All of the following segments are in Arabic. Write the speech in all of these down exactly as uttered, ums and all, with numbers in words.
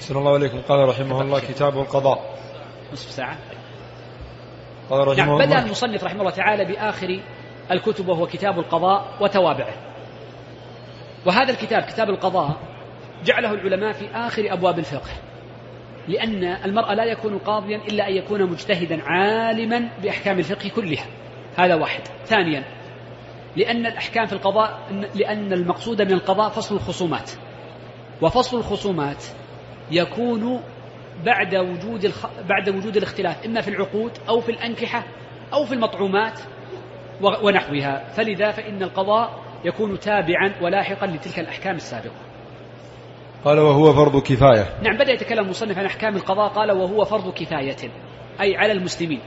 أحسن الله عليكم. قال رحمه الله كتاب القضاء. نصف ساعة. قال رحمه نعم. الله بدأ المصنف رحمه الله تعالى بآخر الكتب وهو كتاب القضاء وتوابعه. وهذا الكتاب كتاب القضاء جعله العلماء في آخر أبواب الفقه، لأن المرء لا يكون قاضيا إلا أن يكون مجتهدا عالما بأحكام الفقه كلها. هذا واحد. ثانيا، لأن الأحكام في القضاء لأن المقصود من القضاء فصل الخصومات، وفصل الخصومات يكون بعد وجود الخ... بعد وجود الاختلاف إما في العقود أو في الأنكحة أو في المطعومات ونحوها، فلذا فإن القضاء يكون تابعا ولاحقا لتلك الأحكام السابقة. قال وهو فرض كفاية. نعم. بدأ يتكلم المصنف عن أحكام القضاء. قال وهو فرض كفاية، أي على المسلمين،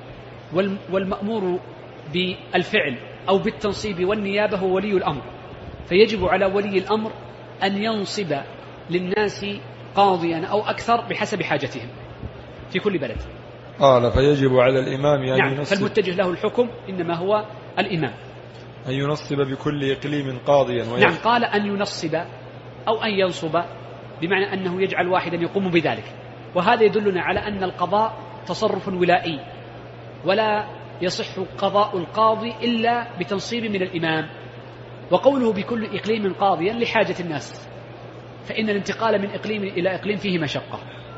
والمأمور بالفعل أو بالتنصيب والنيابة هو ولي الأمر، فيجب على ولي الأمر أن ينصب للناس قاضيا أو أكثر بحسب حاجتهم في كل بلد. قال فيجب على الإمام أن نعم. ينصب. فالمتجه له الحكم إنما هو الإمام. أن ينصب بكل إقليم قاضيا. نعم. قال أن ينصب أو أن ينصب بمعنى أنه يجعل واحدا يقوم بذلك، وهذا يدلنا على أن القضاء تصرف ولائي، ولا يصح قضاء القاضي إلا بتنصيب من الإمام. وقوله بكل إقليم قاضيا لحاجة الناس، فإن الانتقال من إقليم إلى إقليم فيه مشقة.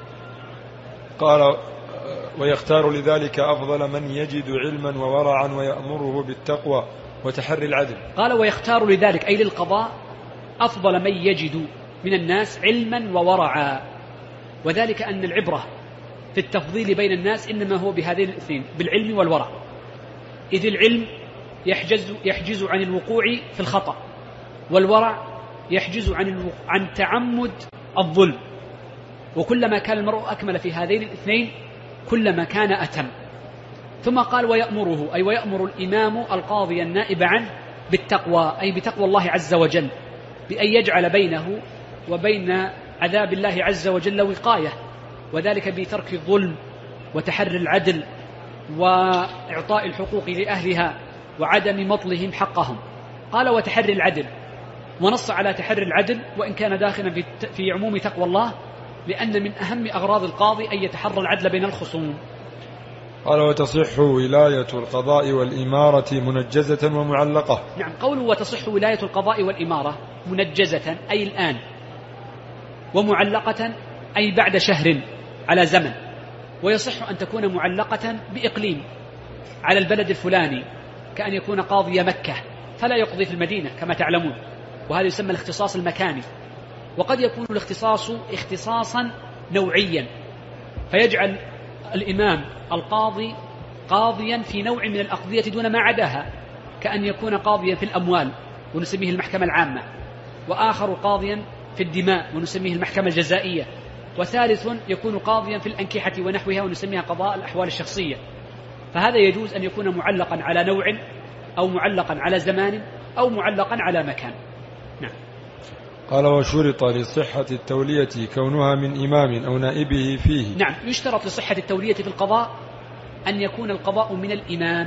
قال ويختار لذلك أفضل من يجد علما وورعا ويأمره بالتقوى وتحري العدل. قال ويختار لذلك أي للقضاء أفضل من يجد من الناس علما وورعا، وذلك أن العبرة في التفضيل بين الناس إنما هو بهذين الاثنين، بالعلم والورع، إذ العلم يحجز, يحجز عن الوقوع في الخطأ، والورع يحجز عن, عن تعمد الظلم. وكلما كان المرء أكمل في هذين الاثنين كلما كان أتم. ثم قال ويأمره، أي ويأمر الإمام القاضي النائب عنه بالتقوى، أي بتقوى الله عز وجل، بأن يجعل بينه وبين عذاب الله عز وجل وقاية، وذلك بترك الظلم وتحري العدل وإعطاء الحقوق لأهلها وعدم مطلهم حقهم. قال وتحري العدل، ونص على تحري العدل وإن كان داخلا في عموم تقوى الله، لأن من أهم أغراض القاضي أن يتحرى العدل بين الخصوم. قال وتصح ولاية القضاء والإمارة منجزة ومعلقة. نعم. قوله وتصح ولاية القضاء والإمارة منجزة أي الآن، ومعلقة أي بعد شهر على زمن، ويصح أن تكون معلقة بإقليم على البلد الفلاني، كأن يكون قاضي مكة فلا يقضي في المدينة كما تعلمون، وهذا يسمى الاختصاص المكاني. وقد يكون الاختصاص اختصاصا نوعيا، فيجعل الإمام القاضي قاضيا في نوع من الأقضية دون ما عداها، كأن يكون قاضيا في الأموال ونسميه المحكمة العامة، وآخر قاضيا في الدماء ونسميه المحكمة الجزائية، وثالث يكون قاضيا في الأنكحة ونحوها ونسميها قضاء الأحوال الشخصية. فهذا يجوز أن يكون معلقا على نوع أو معلقا على زمان أو معلقا على مكان. نعم. قال وشرط لصحة التولية كونها من إمام أو نائبه فيه. نعم. يشترط لصحة التولية في القضاء أن يكون القضاء من الإمام،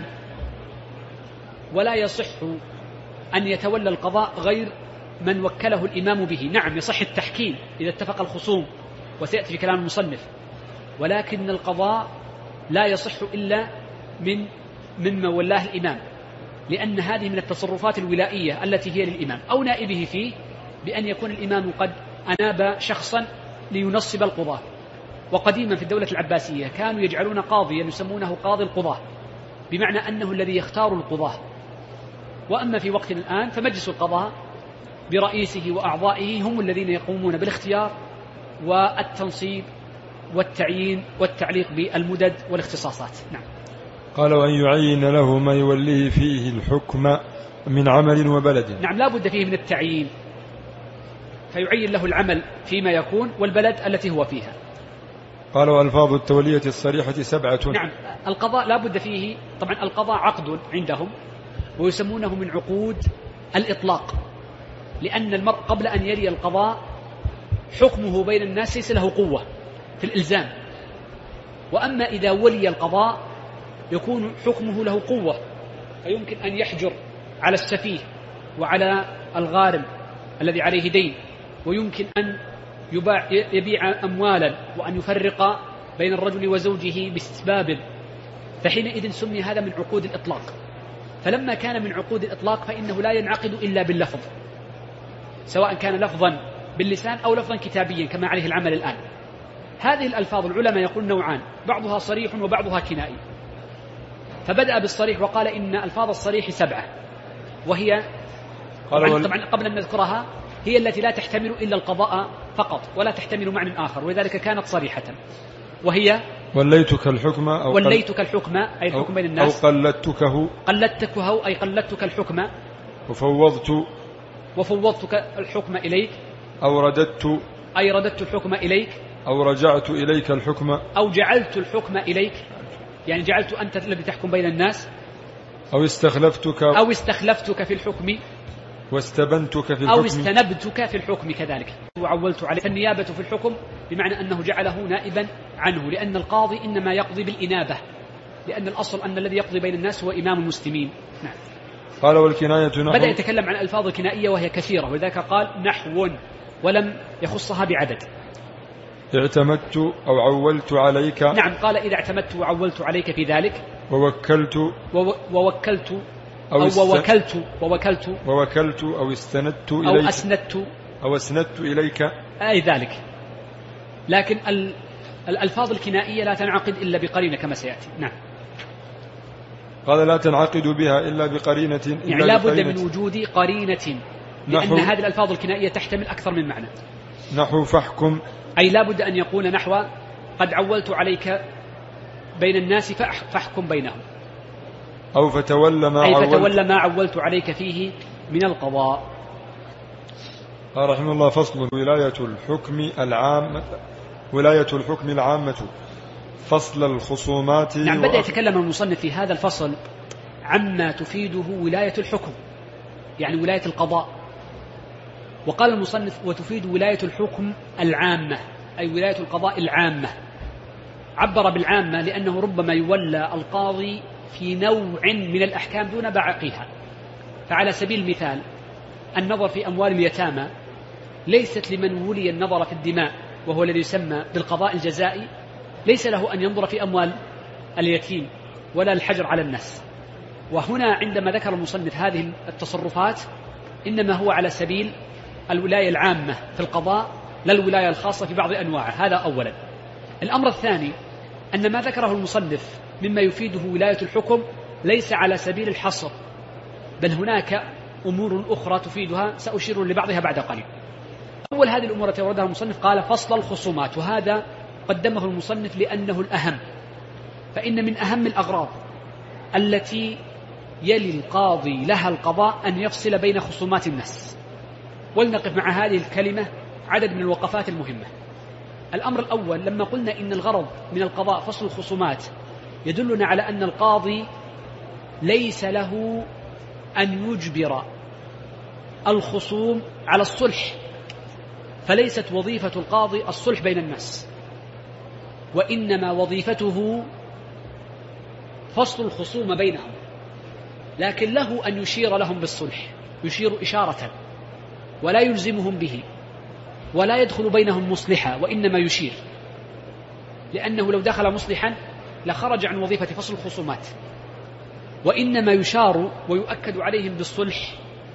ولا يصح أن يتولى القضاء غير من وكله الإمام به. نعم يصح التحكيم إذا اتفق الخصوم، وسيأتي في كلام المصنف، ولكن القضاء لا يصح إلا من مما ولاه الإمام، لأن هذه من التصرفات الولائية التي هي للإمام أو نائبه فيه، بأن يكون الإمام قد أناب شخصا لينصب القضاة. وقديما في الدولة العباسية كانوا يجعلون قاضيا يسمونه قاضي القضاة، بمعنى أنه الذي يختار القضاة. وأما في وقتنا الآن فمجلس القضاء برئيسه وأعضائه هم الذين يقومون بالاختيار والتنصيب والتعيين والتعليق بالمدد والاختصاصات. نعم. قال وأن يعين له ما يوليه فيه الحكم من عمل وبلد. نعم. لا بد فيه من التعيين، فيعين له العمل فيما يكون والبلد التي هو فيها. قال وألفاظ التولية الصريحة سبعة. نعم. القضاء لا بد فيه، طبعا القضاء عقد عندهم ويسمونه من عقود الإطلاق، لأن المرء قبل أن يلي القضاء حكمه بين الناس ليس له قوة في الإلزام، وأما إذا ولي القضاء يكون حكمه له قوة، فيمكن أن يحجر على السفيه وعلى الغارم الذي عليه دين، ويمكن أن يبيع أموالا وأن يفرق بين الرجل وزوجه باستسباب، فحينئذ سمي هذا من عقود الإطلاق. فلما كان من عقود الإطلاق فإنه لا ينعقد إلا باللفظ، سواء كان لفظا باللسان أو لفظا كتابيا كما عليه العمل الآن. هذه الألفاظ العلماء يقول نوعان، بعضها صريح وبعضها كنائي. فبدأ بالصريح وقال إن ألفاظ الصريح سبعة، وهي طبعا, طبعا قبل أن نذكرها هي التي لا تحتمل إلا القضاء فقط ولا تحتمل معنى آخر، ولذلك كانت صريحة، وهي وليتك الحكم أو وليتك الحكم أي الحكم بين الناس، أو قلدتكه قلدتكه أي قلدتك الحكم، وفوضت وفوضتك الحكم إليك، أو رددت أي رددت الحكم إليك، أو رجعت إليك الحكم، أو جعلت الحكم إليك يعني جعلت أنت الذي تحكم بين الناس، أو استخلفتك أو استخلفتك في الحكم، واستبنتك في الحكم، أو استنبتك في الحكم كذلك، وعولت عليه. فالنيابة في الحكم بمعنى أنه جعله نائبا عنه، لأن القاضي إنما يقضي بالإنابة، لأن الأصل أن الذي يقضي بين الناس هو إمام المسلمين. نعم. قال والكناية نحو، بدأ يتكلم عن ألفاظ كنائية وهي كثيرة، ولذلك قال نحو ولم يخصها بعدد. اعتمدت أو عولت عليك، نعم قال إذا اعتمدت وعولت عليك في ذلك، ووكلت ووكلت أو, أو است... ووكلت ووكلت ووكلت أو استندت إليك أو أسندت أو أسندت إليك أي ذلك. لكن الألفاظ الكنائية لا تنعقد إلا بقرينة كما سيأتي. نعم. قال لا تنعقد بها إلا بقرينة، إلا يعني لا بد من وجود قرينة، لأن نحو... هذه الألفاظ الكنائية تحتمل أكثر من معنى. نحو فاحكم، أي لا بد أن يكون نحو قد عولت عليك بين الناس فاحكم بينهم، أو فتولى ما أي عولت فتولى ما عولت عليك فيه من القضاء. قال رحمه الله فصل ولاية الحكم العامة، ولاية الحكم العامة فصل الخصومات. نعم. بدأ يتكلم المصنف في هذا الفصل عما تفيده ولاية الحكم، يعني ولاية القضاء. وقال المصنف وتفيد ولاية الحكم العامة، أي ولاية القضاء العامة. عبر بالعامة لأنه ربما يولى القاضي في نوع من الأحكام دون باقيها. فعلى سبيل المثال النظر في أموال اليتامى ليست لمن ولي النظر في الدماء وهو الذي يسمى بالقضاء الجزائي، ليس له أن ينظر في أموال اليتيم ولا الحجر على الناس. وهنا عندما ذكر المصنف هذه التصرفات إنما هو على سبيل الولاية العامة في القضاء، لا الولاية الخاصة في بعض أنواعها. هذا أولا. الأمر الثاني أن ما ذكره المصنف مما يفيده ولاية الحكم ليس على سبيل الحصر، بل هناك أمور أخرى تفيدها سأشير لبعضها بعد قليل. أول هذه الأمور التي وردها المصنف قال فصل الخصومات، وهذا قدمه المصنف لأنه الأهم. فإن من أهم الأغراض التي يلي القاضي لها القضاء أن يفصل بين خصومات الناس. ولنقف مع هذه الكلمة عدد من الوقفات المهمة. الأمر الأول لما قلنا إن الغرض من القضاء فصل الخصومات يدلنا على أن القاضي ليس له أن يجبر الخصوم على الصلح، فليست وظيفة القاضي الصلح بين الناس، وإنما وظيفته فصل الخصوم بينهم. لكن له أن يشير لهم بالصلح، يشير إشارة ولا يلزمهم به، ولا يدخل بينهم مصلحا، وإنما يشير، لأنه لو دخل مصلحا لخرج عن وظيفة فصل الخصومات. وإنما يشار ويؤكد عليهم بالصلح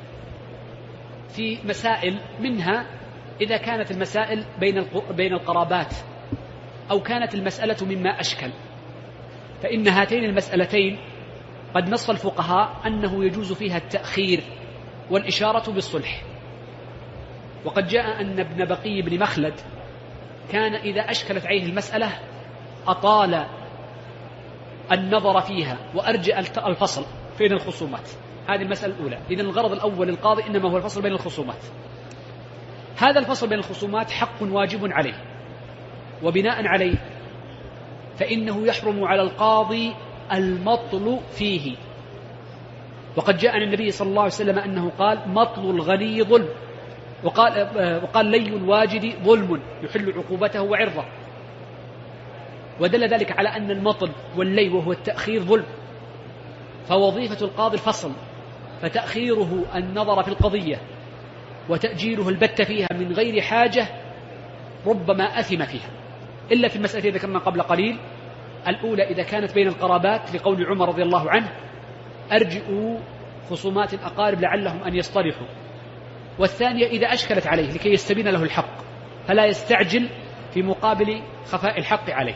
في مسائل، منها إذا كانت المسائل بين بين القرابات، أو كانت المسألة مما أشكل، فإن هاتين المسألتين قد نص الفقهاء أنه يجوز فيها التأخير والإشارة بالصلح. وقد جاء أن ابن بقي بن مخلد كان إذا أشكلت عليه المسألة أطال النظر فيها وأرجع الفصل بين الخصومات. هذه المسألة الأولى. إذن الغرض الأول للقاضي إنما هو الفصل بين الخصومات. هذا الفصل بين الخصومات حق واجب عليه، وبناء عليه فإنه يحرم على القاضي المطل فيه. وقد جاء عن النبي صلى الله عليه وسلم أنه قال مطل الغني ظلم، وقال, وقال لي الواجد ظلم يحل عقوبته وعرضه. ودل ذلك على أن المطل واللي وهو التأخير ظلم، فوظيفة القاضي الفصل، فتأخيره النظر في القضية وتأجيله البت فيها من غير حاجة ربما أثم فيها، إلا في المسألة التي ذكرنا قبل قليل. الأولى إذا كانت بين القرابات لقول عمر رضي الله عنه: أرجئوا خصومات الأقارب لعلهم أن يصطلحوا. والثانية إذا أشكلت عليه لكي يستبين له الحق فلا يستعجل في مقابل خفاء الحق عليه.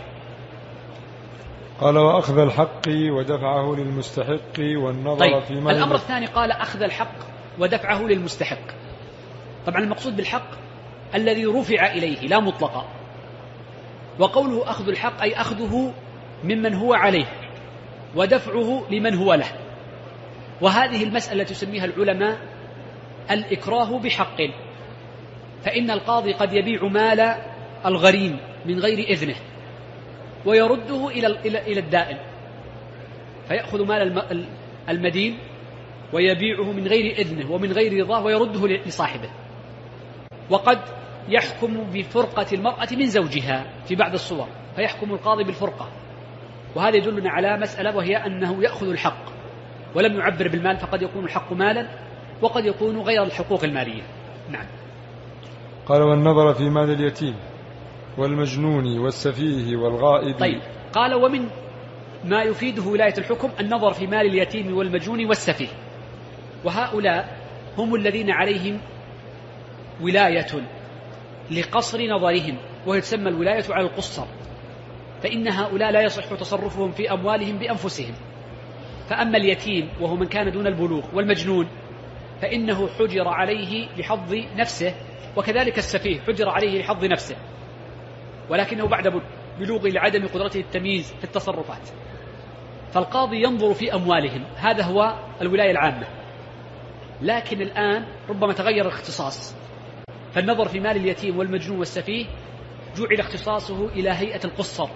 قال: وأخذ الحق ودفعه للمستحق والنظر طيب. في ما الأمر الثاني قال: أخذ الحق ودفعه للمستحق. طبعا المقصود بالحق الذي رفع إليه لا مطلقا، وقوله أخذ الحق أي أخذه ممن هو عليه ودفعه لمن هو له. وهذه المسألة تسميها العلماء الإكراه بحق، فإن القاضي قد يبيع مال الغريم من غير إذنه ويرده إلى الدائن، فيأخذ مال المدين ويبيعه من غير إذنه ومن غير رضاه ويرده لصاحبه. وقد يحكم بفرقة المرأة من زوجها في بعض الصور، فيحكم القاضي بالفرقة، وهذا يدلنا على مسألة وهي أنه يأخذ الحق ولم يعبر بالمال، فقد يكون الحق مالا وقد يكون غير الحقوق المالية. نعم. قال: والنظر في مال اليتيم والمجنون والسفيه والغائب. طيب. قال: ومن ما يفيده ولاية الحكم النظر في مال اليتيم والمجنون والسفيه، وهؤلاء هم الذين عليهم ولاية لقصر نظرهم، وهي تسمى الولاية على القصر، فإن هؤلاء لا يصح تصرفهم في أموالهم بأنفسهم. فأما اليتيم وهو من كان دون البلوغ والمجنون فإنه حجر عليه لحظ نفسه، وكذلك السفيه حجر عليه لحظ نفسه، ولكنه بعد بلوغه لعدم قدرته التمييز في التصرفات. فالقاضي ينظر في أموالهم، هذا هو الولاية العامة. لكن الآن ربما تغير الاختصاص، فالنظر في مال اليتيم والمجنون والسفيه جعل اختصاصه إلى هيئة القصر،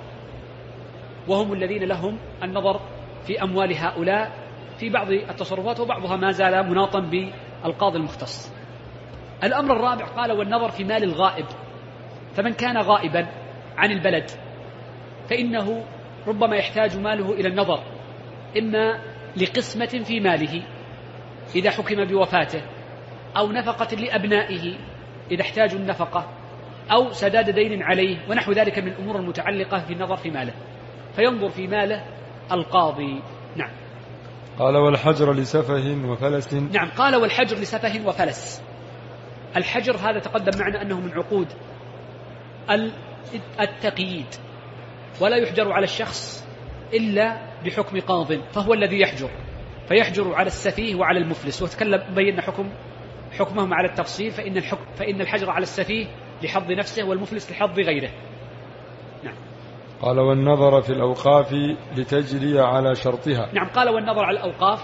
وهم الذين لهم النظر في أموال هؤلاء في بعض التصرفات، وبعضها ما زال مناطا بالقاضي المختص. الأمر الرابع قال: والنظر في مال الغائب، فمن كان غائبا عن البلد فإنه ربما يحتاج ماله إلى النظر، إما لقسمة في ماله إذا حكم بوفاته، أو نفقة لأبنائه إذا احتاجوا النفقة، أو سداد دين عليه ونحو ذلك من الأمور المتعلقة في النظر في ماله، فينظر في ماله القاضي. نعم. قال: والحجر لسفه وفلس. نعم. قال: والحجر لسفه وفلس. الحجر هذا تقدم معنا أنه من عقود التقييد، ولا يحجر على الشخص إلا بحكم قاض، فهو الذي يحجر، فيحجر على السفيه وعلى المفلس. وتكلم بينا حكم حكمهم على التفصيل، فإن الحكم فإن الحجر على السفيه لحظ نفسه والمفلس لحظ غيره. نعم. قال: والنظر في الأوقاف لتجري على شرطها. نعم. قال: والنظر على الأوقاف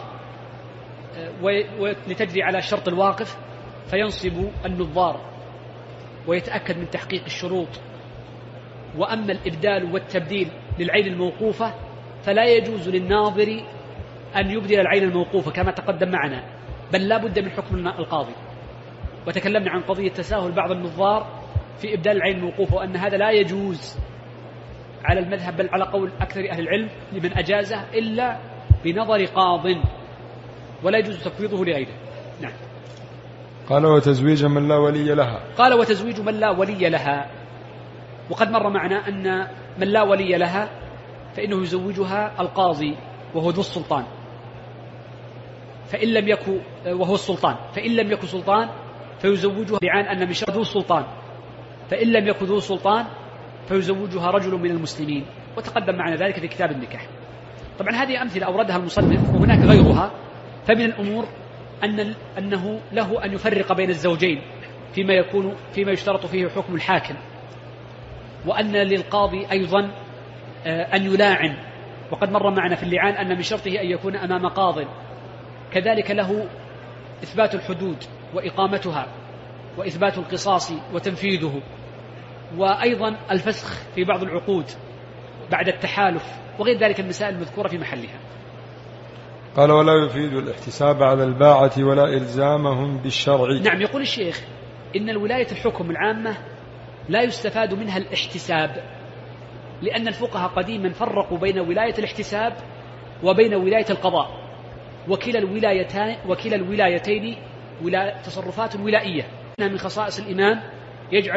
ولتجري على شرط الواقف، فينصب النظار ويتأكد من تحقيق الشروط. وأما الإبدال والتبديل للعين الموقوفة فلا يجوز للناظر أن يبدل العين الموقوفة كما تقدم معنا، بل لا بد من حكم القاضي. وتكلمنا عن قضية تساهل بعض النظار في إبدال العين الموقوفة، وأن هذا لا يجوز على المذهب، بل على قول أكثر أهل العلم لمن أجازه إلا بنظر قاض، ولا يجوز تفويضه لغيره. نعم. قال: وتزويج من لا ولي لها. قال: وتزويج من لا ولي لها. وقد مر معنا أن من لا ولي لها فإنه يزوجها القاضي وهو ذو السلطان، فإن لم يكن وهو السلطان فإن لم يكن سلطان فيزوجها بعان أن من شرط ذو السلطان، فإن لم يكن ذو سلطان فيزوجها رجل من المسلمين، وتقدم معنا ذلك في كتاب النكاح. طبعا هذه أمثلة أوردها المصنف وهناك غيرها. فمن الأمور أن أنه له أن يفرق بين الزوجين فيما يكون فيما يشترط فيه حكم الحاكم، وأن للقاضي أيضا أن يلاعن، وقد مر معنا في اللعان أن من شرطه أن يكون أمام قاض. كذلك له إثبات الحدود وإقامتها، وإثبات القصاص وتنفيذه، وأيضا الفسخ في بعض العقود بعد التحالف، وغير ذلك المسائل المذكورة في محلها. قال: ولا يفيد الاحتساب على الباعة ولا إلزامهم بالشرع. نعم. يقول الشيخ إن الولاية الحكم العامة لا يستفاد منها الاحتساب، لأن الفقهاء قديما فرقوا بين ولاية الاحتساب وبين ولاية القضاء، وكلا الولايتين وكلا الولايتين ولا تصرفات ولائية. من خصائص الإمام يجعل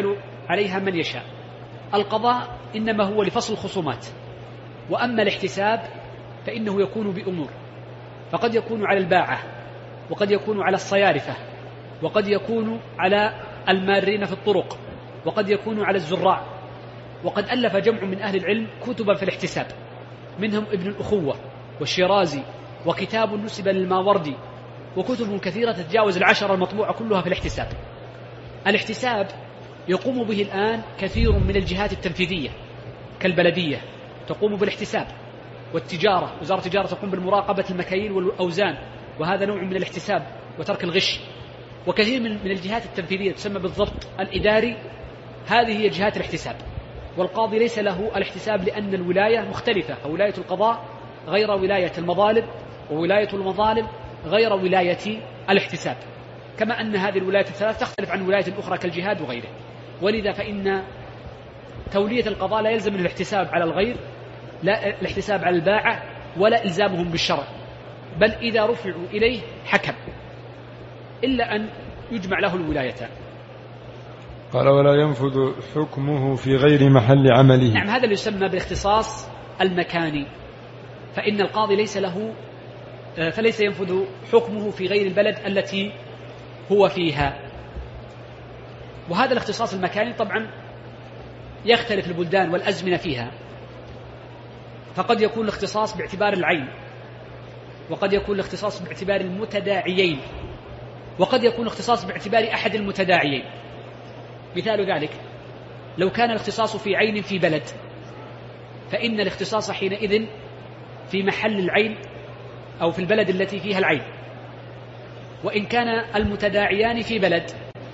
عليها من يشاء. القضاء إنما هو لفصل الخصومات، وأما الاحتساب فإنه يكون بأمور، فقد يكون على الباعة، وقد يكون على الصيارفة، وقد يكون على المارين في الطرق، وقد يكون على الزراع. وقد ألف جمع من أهل العلم كتبا في الاحتساب، منهم ابن الأخوة والشيرازي، وكتاب نسب للماوردي، وكتب كثيرة تتجاوز العشرة المطبوعة كلها في الاحتساب. الاحتساب يقوم به الآن كثير من الجهات التنفيذية كالبلدية تقوم بالاحتساب، والتجارة، وزارة التجارة تقوم بالمراقبة المكاييل والأوزان، وهذا نوع من الاحتساب وترك الغش. وكثير من الجهات التنفيذية تسمى بالضبط الإداري، هذه هي جهات الاحتساب. والقاضي ليس له الاحتساب لأن الولاية مختلفة، فولاية القضاء غير ولاية المظالم، وولاية المظالم غير ولاية الاحتساب، كما أن هذه الولايات الثلاث تختلف عن ولاية أخرى كالجهاد وغيره. ولذا فإن تولية القضاء لا يلزم الاحتساب على الغير، لا الاحتساب على الباعة، ولا إلزامهم بالشرع، بل إذا رفعوا إليه حكم، إلا أن يجمع له الولايتان. قال: ولا ينفذ حكمه في غير محل عمله. نعم، هذا اللي يسمى بالاختصاص المكاني، فإن القاضي ليس له فليس ينفذ حكمه في غير البلد التي هو فيها. وهذا الاختصاص المكاني طبعا يختلف البلدان والأزمنة فيها، فقد يكون الاختصاص باعتبار العين، وقد يكون الاختصاص باعتبار المتداعيين، وقد يكون الاختصاص باعتبار أحد المتداعيين. مثال ذلك لو كان الاختصاص في عين في بلد، فإن الاختصاص حينئذ في محل العين أو في البلد التي فيها العين. وإن كان المتداعيان في بلد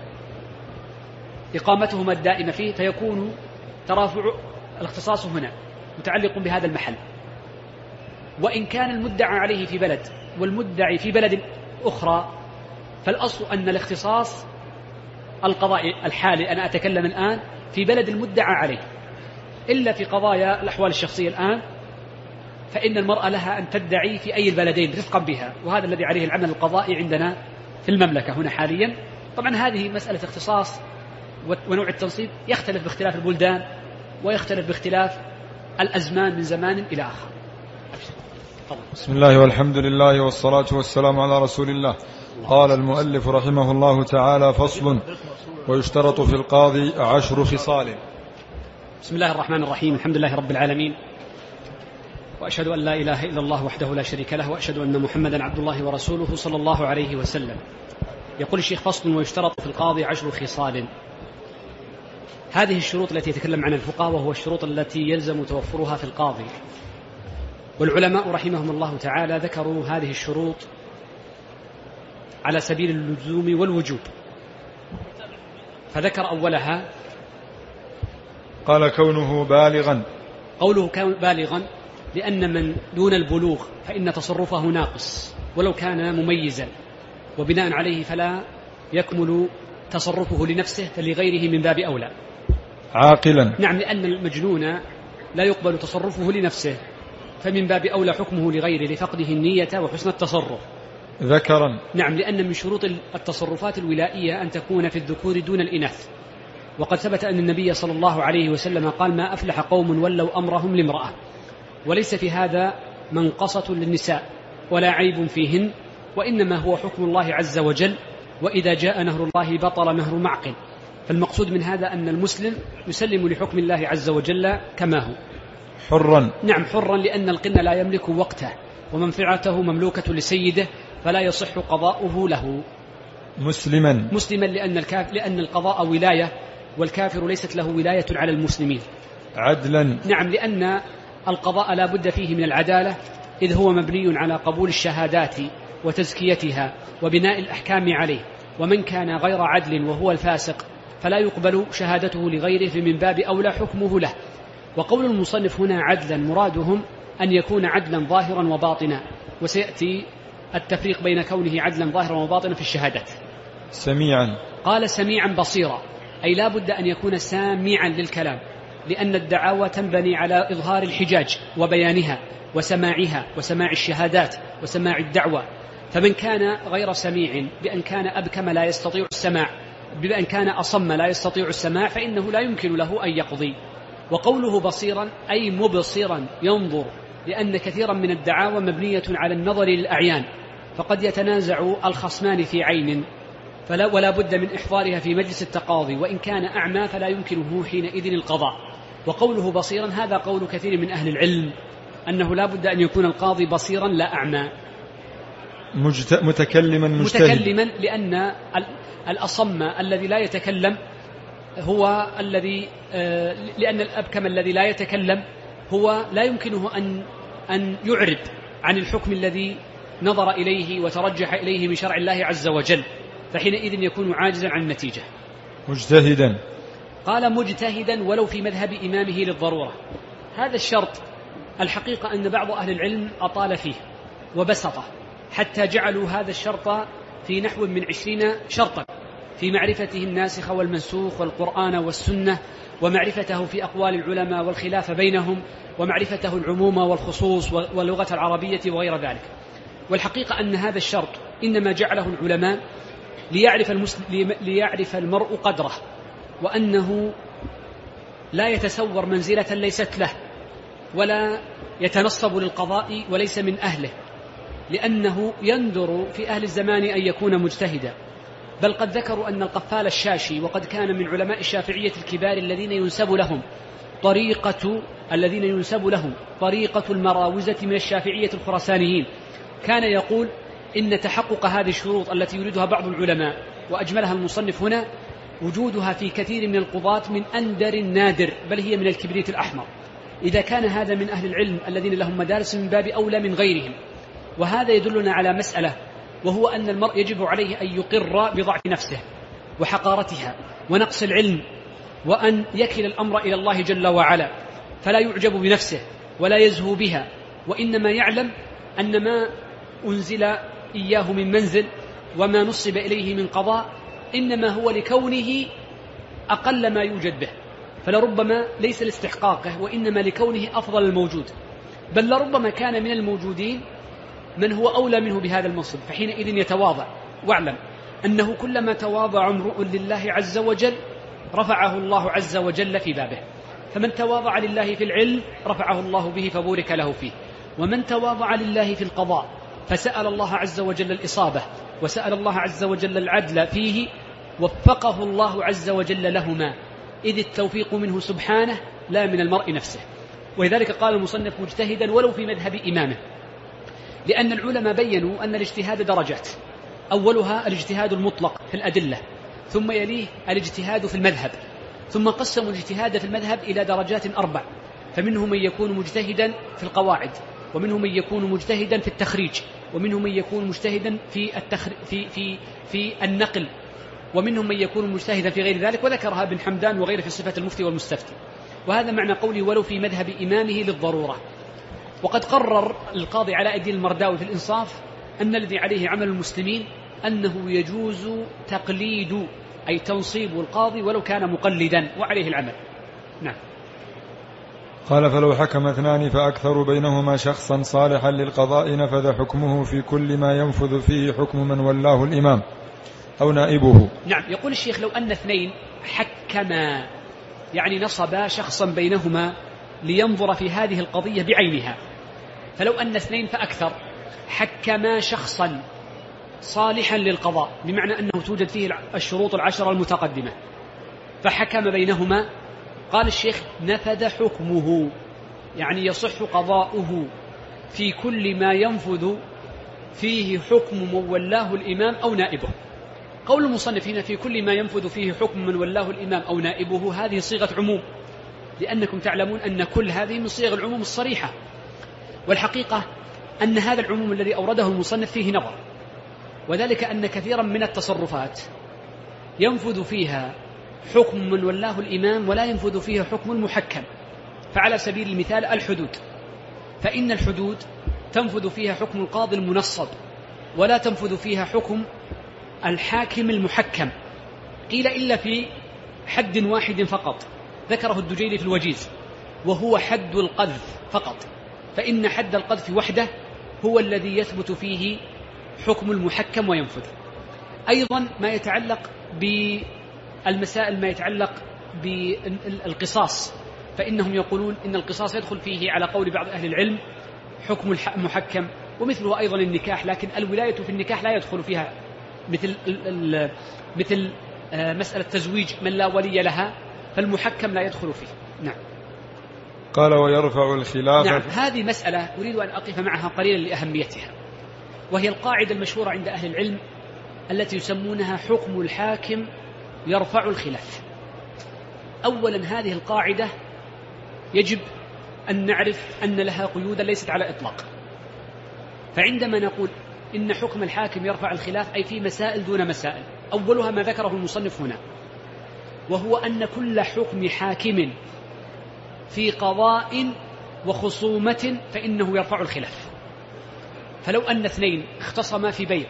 إقامتهما الدائمة فيه، فيكون ترافع الاختصاص هنا متعلق بهذا المحل. وإن كان المدعى عليه في بلد والمدعي في بلد أخرى، فالأصل أن الاختصاص القضائي الحالي، أنا أتكلم الآن في بلد المدعى عليه، إلا في قضايا الأحوال الشخصية الآن، فإن المرأة لها أن تدعي في أي البلدين رفقا بها، وهذا الذي عليه العمل القضائي عندنا في المملكة هنا حاليا. طبعا هذه مسألة اختصاص ونوع التنصيب يختلف باختلاف البلدان، ويختلف باختلاف الأزمان من زمان إلى آخر. بسم الله والحمد لله والصلاة والسلام على رسول الله. قال المؤلف رحمه الله تعالى: فصل: ويشترط في القاضي عشر خصال. بسم الله الرحمن الرحيم، الحمد لله رب العالمين، وأشهد أن لا إله إلا الله وحده لا شريك له، وأشهد أن محمدا عبد الله ورسوله صلى الله عليه وسلم. يقول الشيخ: فصل: ويشترط في القاضي عشر خصال. هذه الشروط التي يتكلم عنها الفقهاء، وهو الشروط التي يلزم توفرها في القاضي. والعلماء رحمهم الله تعالى ذكروا هذه الشروط على سبيل اللزوم والوجوب، فذكر أولها قال: كونه بالغا. قوله كان بالغا لأن من دون البلوغ فإن تصرفه ناقص ولو كان مميزا، وبناء عليه فلا يكمل تصرفه لنفسه فلغيره من باب أولى. عاقلا. نعم، لأن المجنون لا يقبل تصرفه لنفسه، فمن باب أولى حكمه لغيره لفقده النية وحسن التصرف. ذكرا. نعم، لأن من شروط التصرفات الولائية أن تكون في الذكور دون الإناث، وقد ثبت أن النبي صلى الله عليه وسلم قال: ما أفلح قوم ولوا أمرهم لامرأة. وليس في هذا منقصة للنساء ولا عيب فيهن، وإنما هو حكم الله عز وجل، وإذا جاء نهر الله بطل نهر معقل. فالمقصود من هذا أن المسلم يسلم لحكم الله عز وجل كما هو حرا. نعم، حرا، لأن القن لا يملك وقته، ومنفعته مملوكة لسيده، فلا يصح قضاؤه له. مسلما. مسلما لأن, الكاف لأن القضاء ولاية، والكافر ليست له ولاية على المسلمين. عدلا. نعم، لأن القضاء لا بد فيه من العدالة، إذ هو مبني على قبول الشهادات وتزكيتها وبناء الأحكام عليه، ومن كان غير عدل وهو الفاسق فلا يقبل شهادته لغيره، فمن باب أولى حكمه له. وقول المصنف هنا عدلا مرادهم أن يكون عدلا ظاهرا وباطنا، وسيأتي التفريق بين كونه عدلا ظاهرا وباطنا في الشهادات. سميعا. قال: سميعا بصيرا، أي لا بد أن يكون سامعا للكلام، لأن الدعاوى تنبني على إظهار الحجاج وبيانها وسماعها وسماع الشهادات وسماع الدعوى. فمن كان غير سميع بأن كان أبكم لا يستطيع السماع بما أن كان أصم لا يستطيع السماع فإنه لا يمكن له أن يقضي. وقوله بصيرا أي مبصرا ينظر، لأن كثيرا من الدعاوى مبنية على النظر للأعيان، فقد يتنازع الخصمان في عين فلا ولا بد من إحضارها في مجلس التقاضي، وإن كان أعمى فلا يمكنه حينئذ القضاء. وقوله بصيرا هذا قول كثير من أهل العلم أنه لا بد أن يكون القاضي بصيرا لا أعمى. مجت... متكلما مجتهد. متكلما لأن الأصم الذي لا يتكلم هو الذي لأن الأبكم الذي لا يتكلم هو لا يمكنه أن أن يعرب عن الحكم الذي نظر إليه وترجح إليه من شرع الله عز وجل، فحينئذ يكون عاجزا عن النتيجة. مجتهدا قال مجتهدا ولو في مذهب إمامه للضرورة. هذا الشرط الحقيقة أن بعض أهل العلم أطال فيه وبسطه حتى جعلوا هذا الشرط في نحو من عشرين شرطا في معرفته الناسخ والمنسوخ والقرآن والسنة، ومعرفته في أقوال العلماء والخلاف بينهم، ومعرفته العموم والخصوص واللغة العربية وغير ذلك. والحقيقة أن هذا الشرط إنما جعله العلماء ليعرف, المسلم ليعرف المرء قدره، وأنه لا يتسور منزلة ليست له، ولا يتنصب للقضاء وليس من أهله، لأنه يندر في أهل الزمان أن يكون مجتهدا. بل قد ذكروا أن القفال الشاشي، وقد كان من علماء الشافعية الكبار الذين ينسب لهم طريقة الذين ينسب لهم طريقة المراوزة من الشافعية الخراسانيين، كان يقول إن تحقق هذه الشروط التي يريدها بعض العلماء وأجملها المصنف هنا وجودها في كثير من القضاة من أندر النادر، بل هي من الكبريت الأحمر. إذا كان هذا من أهل العلم الذين لهم مدارس من باب أولى من غيرهم. وهذا يدلنا على مسألة، وهو أن المرء يجب عليه أن يقر بضعف نفسه وحقارتها ونقص العلم، وأن يكل الأمر إلى الله جل وعلا، فلا يعجب بنفسه ولا يزهو بها، وإنما يعلم أن ما أنزل إياه من منزل وما نصب إليه من قضاء إنما هو لكونه أقل ما يوجد به، فلربما ليس لاستحقاقه وإنما لكونه أفضل الموجود، بل لربما كان من الموجودين من هو أولى منه بهذا المنصب، فحينئذ يتواضع. واعلم أنه كلما تواضع امرؤ لله عز وجل رفعه الله عز وجل في بابه، فمن تواضع لله في العلم رفعه الله به فبورك له فيه، ومن تواضع لله في القضاء فسأل الله عز وجل الإصابة وسأل الله عز وجل العدل فيه وفقه الله عز وجل لهما، إذ التوفيق منه سبحانه لا من المرء نفسه. ولذلك قال المصنف مجتهدا ولو في مذهب إمامه، لأن العلماء بيّنوا أن الاجتهاد درجات، أولها الاجتهاد المطلق في الأدلة، ثم يليه الاجتهاد في المذهب، ثم قسموا الاجتهاد في المذهب إلى درجات أربع، فمنهم من يكون مجتهدا في القواعد، ومنهم من يكون مجتهدا في التخريج، ومنهم من يكون مجتهدا في, التخر... في, في, في النقل، ومنهم من يكون مجتهدا في غير ذلك، وذكرها ابن حمدان وغيره في صفة المفتي والمستفتي. وهذا معنى قولي ولو في مذهب إمامه للضرورة. وقد قرر القاضي علاء الدين المرداوي في الإنصاف أن الذي عليه عمل المسلمين أنه يجوز تقليد أي تنصيب القاضي ولو كان مقلدا وعليه العمل. نعم. قال فلو حكم اثنان فأكثر بينهما شخصا صالحا للقضاء نفذ حكمه في كل ما ينفذ فيه حكم من ولاه الإمام أو نائبه. نعم. يقول الشيخ لو أن اثنين حكما يعني نصبا شخصا بينهما لينظر في هذه القضية بعينها، فلو أن اثنين فأكثر حكما شخصا صالحا للقضاء بمعنى أنه توجد فيه الشروط العشرة المتقدمة فحكم بينهما، قال الشيخ نفذ حكمه يعني يصح قضاؤه في كل ما ينفذ فيه حكم من ولاه الإمام أو نائبه. قول المصنف هنا في كل ما ينفذ فيه حكم من ولاه الإمام أو نائبه هذه صيغة عموم، لأنكم تعلمون أن كل هذه من صيغ العموم الصريحة، والحقيقة أن هذا العموم الذي أورده المصنف فيه نظر، وذلك أن كثيرا من التصرفات ينفذ فيها حكم من ولاه الإمام ولا ينفذ فيها حكم محكم. فعلى سبيل المثال الحدود، فإن الحدود تنفذ فيها حكم القاضي المنصب ولا تنفذ فيها حكم الحاكم المحكم، قيل إلا في حد واحد فقط ذكره الدجيلي في الوجيز، وهو حد القذف فقط، فإن حد القذف وحده هو الذي يثبت فيه حكم المحكم وينفذ. أيضا ما يتعلق المسائل ما يتعلق بالقصاص، فإنهم يقولون إن القصاص يدخل فيه على قول بعض أهل العلم حكم المحكم، ومثله أيضا النكاح، لكن الولاية في النكاح لا يدخل فيها مثل مثل مسألة تزويج من لا ولي لها، فالمحكم لا يدخل فيه. نعم. قال ويرفع الخلافة. نعم، هذه مسألة أريد أن أقف معها قليلا لأهميتها، وهي القاعدة المشهورة عند أهل العلم التي يسمونها حكم الحاكم يرفع الخلاف. أولا هذه القاعدة يجب أن نعرف أن لها قيودا ليست على إطلاق. فعندما نقول إن حكم الحاكم يرفع الخلاف أي في مسائل دون مسائل، أولها ما ذكره المصنف هنا، وهو أن كل حكم حاكم في قضاء وخصومة فإنه يرفع الخلاف. فلو أن اثنين اختصما في بيع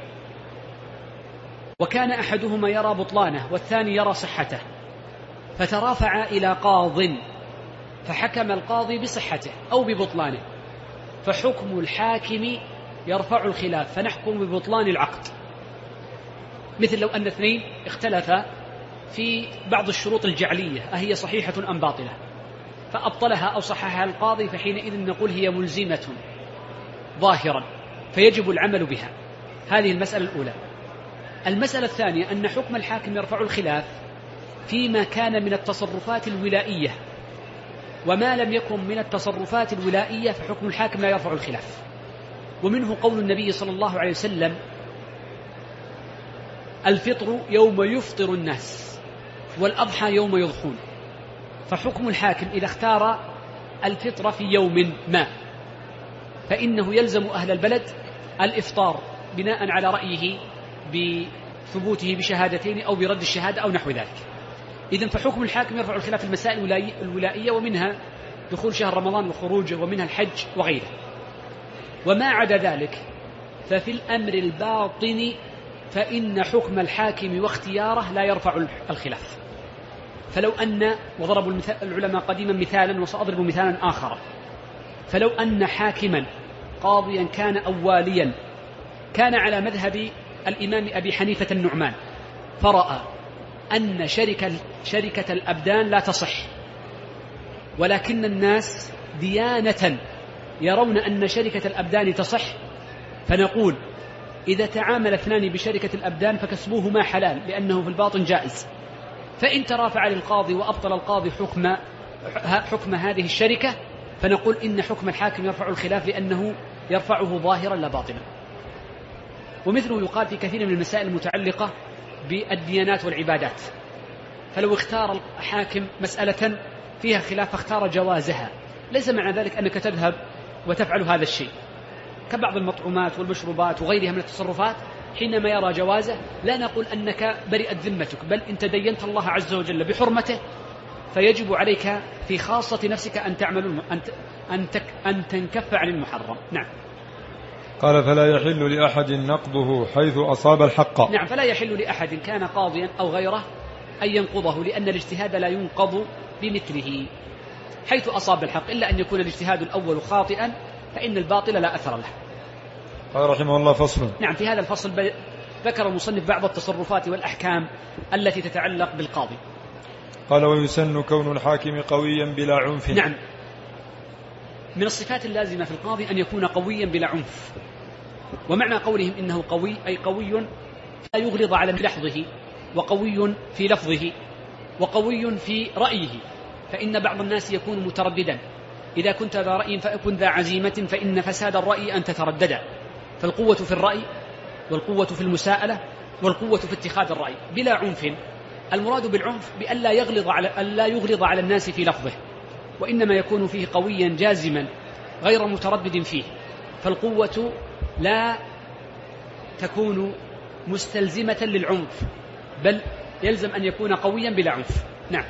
وكان أحدهما يرى بطلانه والثاني يرى صحته، فترافعا إلى قاض فحكم القاضي بصحته أو ببطلانه، فحكم الحاكم يرفع الخلاف فنحكم ببطلان العقد. مثل لو أن اثنين اختلفا في بعض الشروط الجعلية أهي صحيحة أم باطلة، فأبطلها أو صححها القاضي، فحينئذ نقول هي ملزمة ظاهرا فيجب العمل بها. هذه المسألة الأولى. المسألة الثانية أن حكم الحاكم يرفع الخلاف فيما كان من التصرفات الولائية، وما لم يكن من التصرفات الولائية فحكم الحاكم لا يرفع الخلاف. ومنه قول النبي صلى الله عليه وسلم الفطر يوم يفطر الناس والأضحى يوم يضحون، فحكم الحاكم إذا اختار الفطر في يوم ما فإنه يلزم أهل البلد الإفطار بناء على رأيه بثبوته بشهادتين أو برد الشهادة أو نحو ذلك. إذن فحكم الحاكم يرفع الخلاف في المسائل الولائية، ومنها دخول شهر رمضان وخروجه، ومنها الحج وغيره. وما عدا ذلك ففي الأمر الباطن فإن حكم الحاكم واختياره لا يرفع الخلاف. فلو أن، وضربوا العلماء قديما مثالا وسأضرب مثالا آخر، فلو أن حاكما قاضيا كان أواليا كان على مذهب الإمام أبي حنيفة النعمان، فرأى أن شركة, شركة الأبدان لا تصح، ولكن الناس ديانة يرون أن شركة الأبدان تصح، فنقول إذا تعامل اثنان بشركة الأبدان فكسبوهما حلال لأنه في الباطن جائز. فإن ترافع للقاضي وأبطل القاضي حكم, حكم هذه الشركة فنقول إن حكم الحاكم يرفع الخلاف لأنه يرفعه ظاهرا لا باطنا. ومثله يقال في كثير من المسائل المتعلقة بالديانات والعبادات، فلو اختار الحاكم مسألة فيها خلاف فاختار جوازها، ليس معنى ذلك أنك تذهب وتفعل هذا الشيء، كبعض المطعومات والمشروبات وغيرها من التصرفات. حينما يرى جوازه لا نقول أنك برئت ذمتك، بل إن تدينت الله عز وجل بحرمته فيجب عليك في خاصة نفسك أن تعمل أن, أن تنكف عن المحرم. نعم. قال فلا يحل لأحد نقضه حيث أصاب الحق. نعم، فلا يحل لأحد كان قاضيا أو غيره أن ينقضه، لأن الاجتهاد لا ينقض بمثله حيث أصاب الحق، إلا أن يكون الاجتهاد الأول خاطئا فإن الباطل لا أثر له. قال رحمه الله فصل. نعم، في هذا الفصل ذكر المصنف بعض التصرفات والأحكام التي تتعلق بالقاضي. قال ويسن كون الحاكم قويا بلا عنف. نعم، من الصفات اللازمة في القاضي أن يكون قويا بلا عنف. ومعنى قولهم إنه قوي أي قوي لا يغلظ على لحظه، وقوي في لفظه، وقوي في رأيه. فإن بعض الناس يكون مترددا، إذا كنت ذا رأي فأكن ذا عزيمة، فإن فساد الرأي أن تتردد. فالقوة في الرأي والقوة في المساءلة والقوة في اتخاذ الرأي بلا عنف. المراد بالعنف بأن لا يغلظ على, أن لا يغلظ على الناس في لفظه، وإنما يكون فيه قويا جازما غير متردد فيه. فالقوة لا تكون مستلزمة للعنف، بل يلزم أن يكون قويا بلا عنف. نعم.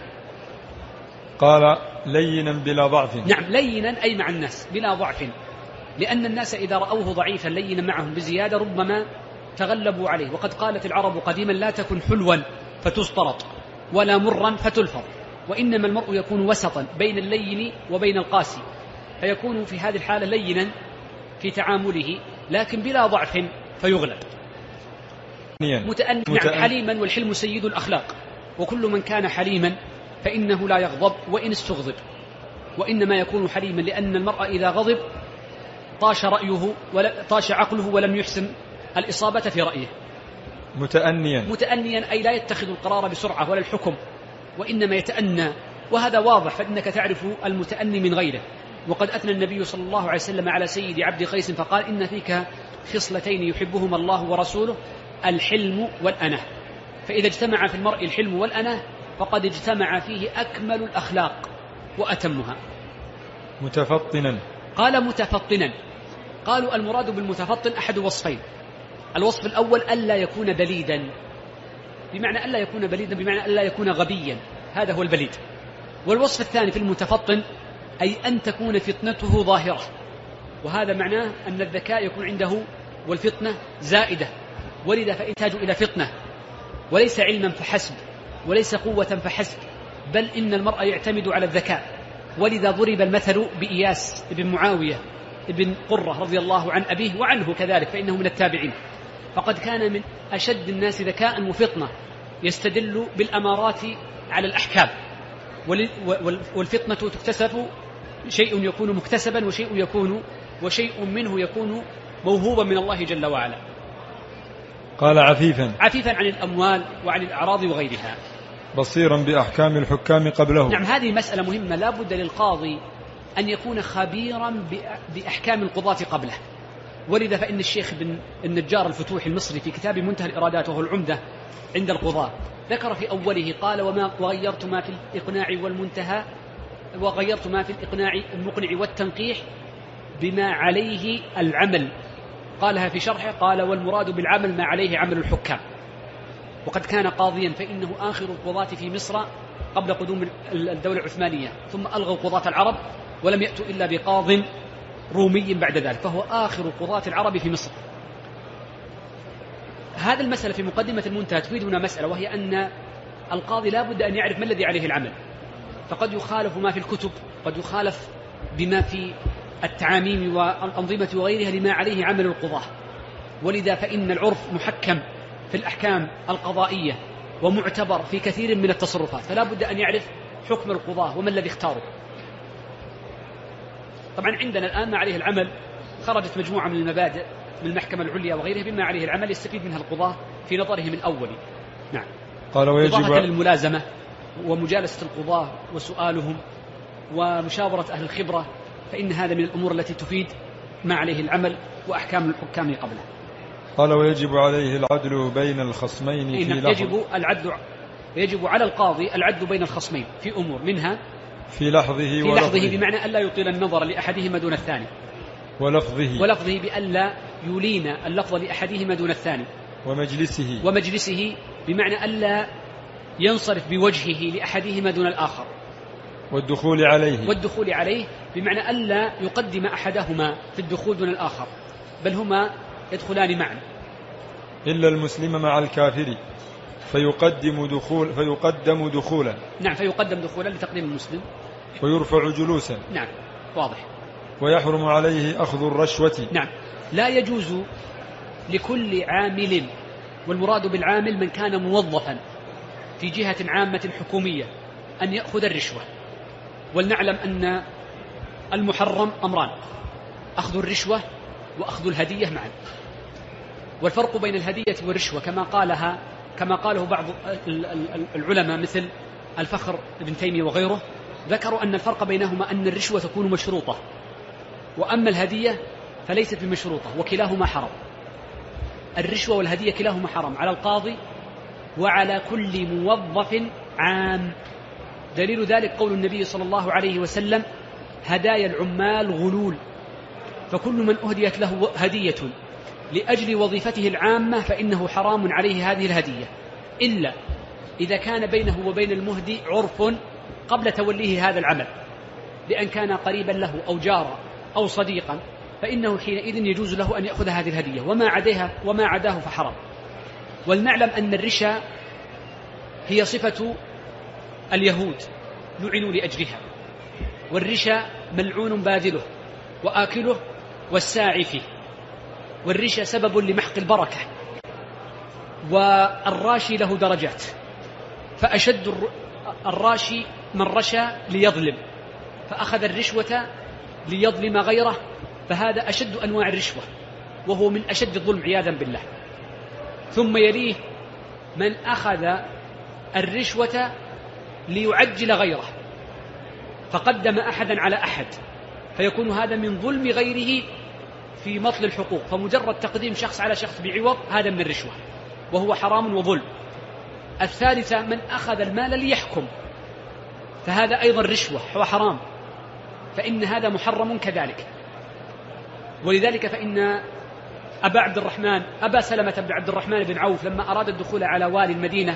قال لينا بلا ضعف. نعم، لينا أي مع الناس بلا ضعف، لأن الناس إذا رأوه ضعيفا لينا معهم بزيادة ربما تغلبوا عليه. وقد قالت العرب قديما لا تكن حلوا فتسترط ولا مرا فتلفظ، وإنما المرء يكون وسطا بين اللين وبين القاسي، فيكون في هذه الحالة لينا في تعامله لكن بلا ضعف فيغلب. متأن... نعم، حليما، والحلم سيد الأخلاق. وكل من كان حليما فإنه لا يغضب وإن استغضب، وإنما يكون حليما لأن المرء إذا غضب طاش رأيه ولا طاش عقله ولم يحسن الإصابة في رأيه. متأنيا متأنيا أي لا يتخذ القرار بسرعة ولا الحكم، وإنما يتأنى، وهذا واضح، فإنك تعرف المتأني من غيره. وقد أثنى النبي صلى الله عليه وسلم على سيد عبد قيس فقال: إن فيك خصلتين يحبهما الله ورسوله، الحلم والأنة. فإذا اجتمع في المرء الحلم والأنة فقد اجتمع فيه أكمل الأخلاق وأتمها. متفطنا. قال متفطنا. قالوا المراد بالمتفطن أحد وصفين: الوصف الأول ألا يكون بليدا، بمعنى ألا يكون بليدا بمعنى ألا يكون غبيا، هذا هو البليد. والوصف الثاني في المتفطن أي أن تكون فتنته ظاهرة، وهذا معناه أن الذكاء يكون عنده والفتنة زائدة، ولذا فإحتاج إلى فتنة، وليس علما فحسب، وليس قوة فحسب، بل إن المرء يعتمد على الذكاء. ولذا ضرب المثل بإياس بن معاوية بن قرة رضي الله عن أبيه وعنه كذلك، فإنه من التابعين، فقد كان من أشد الناس ذكاء وفطنة، يستدل بالأمارات على الأحكام. والفتنة تكتسب، شيء يكون مكتسبا وشيء يكون وشيء منه يكون موهوبا من الله جل وعلا. قال عفيفا. عفيفا عن الأموال وعن الأعراض وغيرها. بصيرا بأحكام الحكام قبله. نعم، هذه مسألة مهمة، لا بد للقاضي أن يكون خبيرا بأحكام القضاة قبله. ولذا فإن الشيخ بن النجار الفتوحي المصري في كتاب منتهى الإرادات وهو العمدة عند القضاة ذكر في أوله قال: وما وغيرت ما في الإقناع والمنتهى وغيرت ما في الإقناع المقنع والتنقيح بما عليه العمل. قالها في شرحه، قال: والمراد بالعمل ما عليه عمل الحكام. وقد كان قاضيا، فإنه آخر القضاة في مصر قبل قدوم الدولة العثمانية، ثم ألغوا قضاة العرب ولم يأتوا إلا بقاض رومي بعد ذلك، فهو آخر قضاة العرب في مصر. هذا المسألة في مقدمة المنتهى تفيدنا مسألة، وهي أن القاضي لا بد أن يعرف ما الذي عليه العمل، فقد يخالف ما في الكتب، قد يخالف بما في التعاميم والأنظمة وغيرها لما عليه عمل القضاة. ولذا فإن العرف محكم في الأحكام القضائية ومعتبر في كثير من التصرفات، فلا بد أن يعرف حكم القضاة وما الذي اختاره. طبعا عندنا الآن ما عليه العمل خرجت مجموعة من المبادئ من المحكمة العليا وغيرها بما عليه العمل يستفيد منها القضاة في نظره من أول. نعم. قال: ويجب إضافة للملازمة ومجالسة القضاة وسؤالهم ومشاورة أهل الخبرة، فإن هذا من الأمور التي تفيد ما عليه العمل وأحكام الحكام قبله. قال: ويجب عليه العدل بين الخصمين في لحظه. يجب العدل يجب على القاضي العدل بين الخصمين في أمور، منها في لحظه في لحظه بمعنى ألا يطيل النظر لأحدهما دون الثاني، ولفظه ولفظه بألا يلين اللفظ لأحدهما دون الثاني، ومجلسه ومجلسه بمعنى ألا ينصرف بوجهه لأحدهما دون الآخر، والدخول عليه والدخول عليه بمعنى ألا يقدم أحدهما في الدخول دون الآخر، بل هما يدخلان معا. إلا المسلم مع الكافر فيقدم دخول فيقدم دخولا. نعم، فيقدم دخولا لتقديم المسلم، ويرفع جلوسا. نعم، واضح. ويحرم عليه أخذ الرشوة. نعم، لا يجوز لكل عامل، والمراد بالعامل من كان موظفا في جهة عامة حكومية، أن يأخذ الرشوة. ولنعلم أن المحرم أمران: أخذ الرشوة وأخذ الهدية معا. والفرق بين الهدية والرشوة كما قالها كما قاله بعض العلماء مثل الفخر ابن تيمية وغيره، ذكروا أن الفرق بينهما أن الرشوة تكون مشروطة، وأما الهدية فليست بمشروطة، وكلاهما حرام. الرشوة والهدية كلاهما حرام على القاضي وعلى كل موظف عام. دليل ذلك قول النبي صلى الله عليه وسلم: هدايا العمال غلول، فكل من أهديت له هدية لأجل وظيفته العامة فإنه حرام عليه هذه الهدية، إلا إذا كان بينه وبين المهدي عرف قبل توليه هذا العمل، بأن كان قريبا له أو جارا أو صديقا، فإنه حينئذ يجوز له أن يأخذ هذه الهدية، وما عداها وما عداه فحرام. ولنعلم أن الرشا هي صفة اليهود لعنوا لأجلها، والرشا ملعون باذله وآكله والساعي فيه، والرشا سبب لمحق البركة، والراشي له درجات، فأشد الراشي من رشى ليظلم، فأخذ الرشوة ليظلم غيره، فهذا أشد أنواع الرشوة، وهو من أشد الظلم عياذا بالله. ثم يليه من أخذ الرشوة ليعجل غيره، فقدم أحدا على أحد، فيكون هذا من ظلم غيره في مطل الحقوق، فمجرد تقديم شخص على شخص بعوض هذا من الرشوة، وهو حرام وظلم. الثالثة من أخذ المال ليحكم، فهذا أيضا رشوة وحرام، فإن هذا محرم كذلك. ولذلك فإن أبا عبد الرحمن أبا سلمة بن عبد الرحمن بن عوف لما أراد الدخول على والي المدينة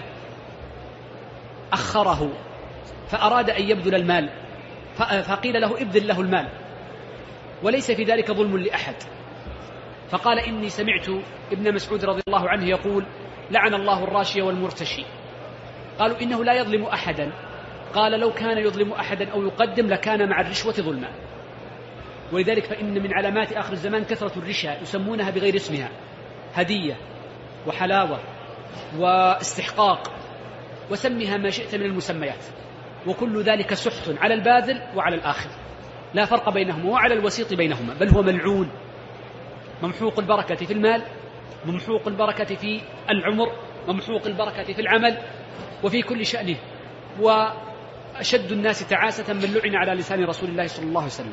أخره، فأراد أن يبذل المال، فقيل له ابذل له المال وليس في ذلك ظلم لأحد، فقال إني سمعت ابن مسعود رضي الله عنه يقول لعن الله الراشي والمرتشي. قالوا إنه لا يظلم أحدا، قال لو كان يظلم أحدا أو يقدم لكان مع الرشوة ظلما. ولذلك فإن من علامات آخر الزمان كثرة الرشا، يسمونها بغير اسمها، هدية وحلاوة واستحقاق، وسمها ما شئت من المسميات، وكل ذلك سحت على الباذل وعلى الآخر، لا فرق بينهما، وعلى الوسيط بينهما، بل هو ملعون، ممحوق البركة في المال، ممحوق البركة في العمر، ممحوق البركة في العمل، وفي كل شأنه. وأشد الناس تعاسة من لعن على لسان رسول الله صلى الله عليه وسلم.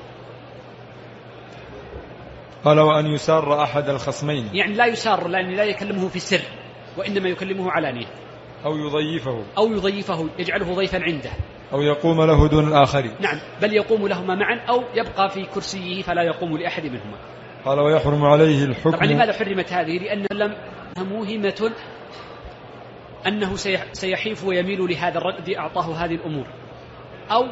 قال وأن يسار أحد الخصمين، يعني لا يسار، لأن لا يكلمه في السر، وإنما يكلمه علانية، أو يضيفه أو يضيفه يجعله ضيفا عنده، أو يقوم له دون الآخرين. نعم، بل يقوم لهما معا، أو يبقى في كرسيه فلا يقوم لأحد منهما. قال ويحرم عليه الحكم. طبعا لماذا حرمت هذه؟ لأن لم موهمة أنه سيحيف ويميل لهذا الرد أعطاه هذه الأمور، أو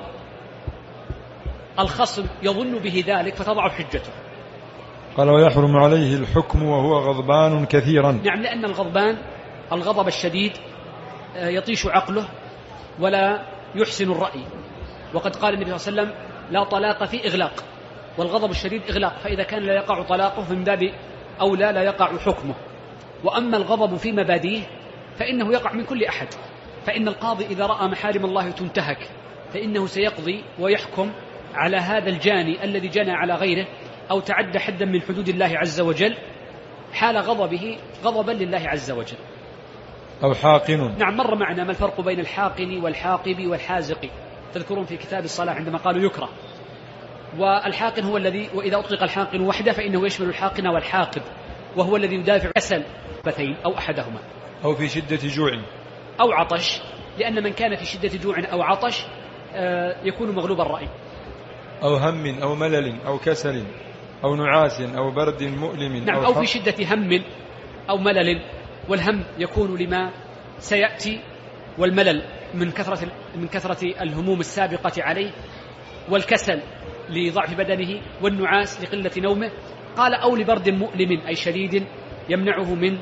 الخصم يظن به ذلك فتضع حجته. قال ويحرم عليه الحكم وهو غضبان كثيرا. نعم، لأن الغضبان الغضب الشديد يطيش عقله ولا يحسن الرأي، وقد قال النبي صلى الله عليه وسلم لا طلاق في إغلاق، والغضب الشديد إغلاق، فإذا كان لا يقع طلاقه فمن باب أولى لا يقع حكمه. وأما الغضب في مبادئه فإنه يقع من كل أحد، فإن القاضي إذا رأى محارم الله تنتهك فإنه سيقضي ويحكم على هذا الجاني الذي جنى على غيره أو تعدى حدا من حدود الله عز وجل حال غضبه غضبا لله عز وجل. أو حاقن. نعم، مر معنا ما الفرق بين الحاقن والحاقب والحازق، تذكرون في كتاب الصلاة عندما قالوا يكره. والحاقن هو الذي، وإذا أطلق الحاقن وحده فإنه يشمل الحاقن والحاقب، وهو الذي يدافع كسل بثين أو أحدهما، أو في شدة جوع أو عطش، لأن من كان في شدة جوع أو عطش يكون مغلوب الرأي. أو هم أو ملل أو كسل أو نعاس أو برد مؤلم. نعم، أو, أو في شدة هم أو ملل، والهم يكون لما سيأتي، والملل من كثرة من كثرة الهموم السابقة عليه، والكسل لضعف بدنه، والنعاس لقلة نومه. قال أو لبرد مؤلم أي شديد يمنعه من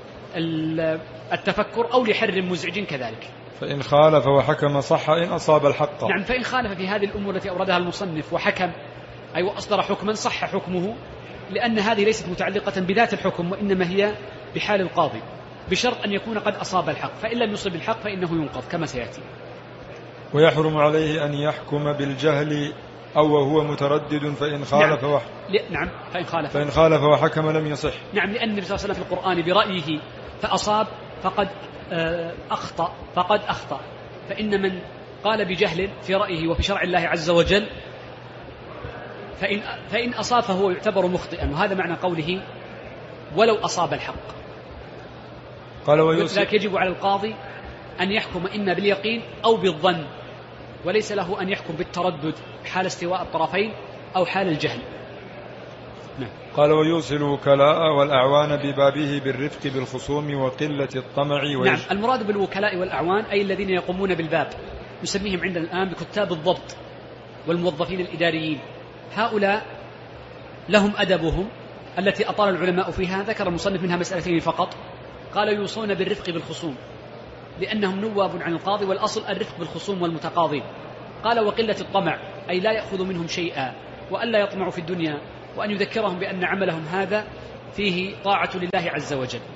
التفكر، أو لحر مزعج كذلك. فإن خالف وحكم صح إن أصاب الحق. نعم، فإن خالف في هذه الأمور التي أوردها المصنف وحكم أي وأصدر حكما صح حكمه، لأن هذه ليست متعلقة بذات الحكم، وإنما هي بحال القاضي، بشرط أن يكون قد أصاب الحق، فإن لم يصب الحق فإنه ينقض كما سيأتي. ويحرم عليه أن يحكم بالجهل أو وهو متردد فإن خالف نعم. وحكم. نعم، فإن خالف فإن خالف وحكم لم يصح. نعم، لأن النبي صلى الله عليه وسلم في القرآن برأيه فأصاب فقد أخطأ فقد أخطأ، فإن من قال بجهل في رأيه وفي شرع الله عز وجل فإن, فإن أصاب فهو يعتبر مخطئا، وهذا معنى قوله ولو أصاب الحق. قال ويوسف لكن يجب على القاضي أن يحكم إما باليقين أو بالظن، وليس له أن يحكم بالتردد حال استواء الطرفين أو حال الجهل. نعم. قال ويوصل الوكلاء والأعوان ببابه بالرفق بالخصوم وقلة الطمع ويش... نعم، المراد بالوكلاء والأعوان أي الذين يقومون بالباب، نسميهم عندنا الآن بكتاب الضبط والموظفين الإداريين. هؤلاء لهم أدبهم التي أطال العلماء فيها، ذكر المصنف منها مسألتين فقط. قال يوصون بالرفق بالخصوم لأنهم نواب عن القاضي، والأصل الرفق بالخصوم والمتقاضين. قال وقلة الطمع أي لا يأخذ منهم شيئا، وألا يطمعوا في الدنيا، وأن يذكرهم بأن عملهم هذا فيه طاعة لله عز وجل.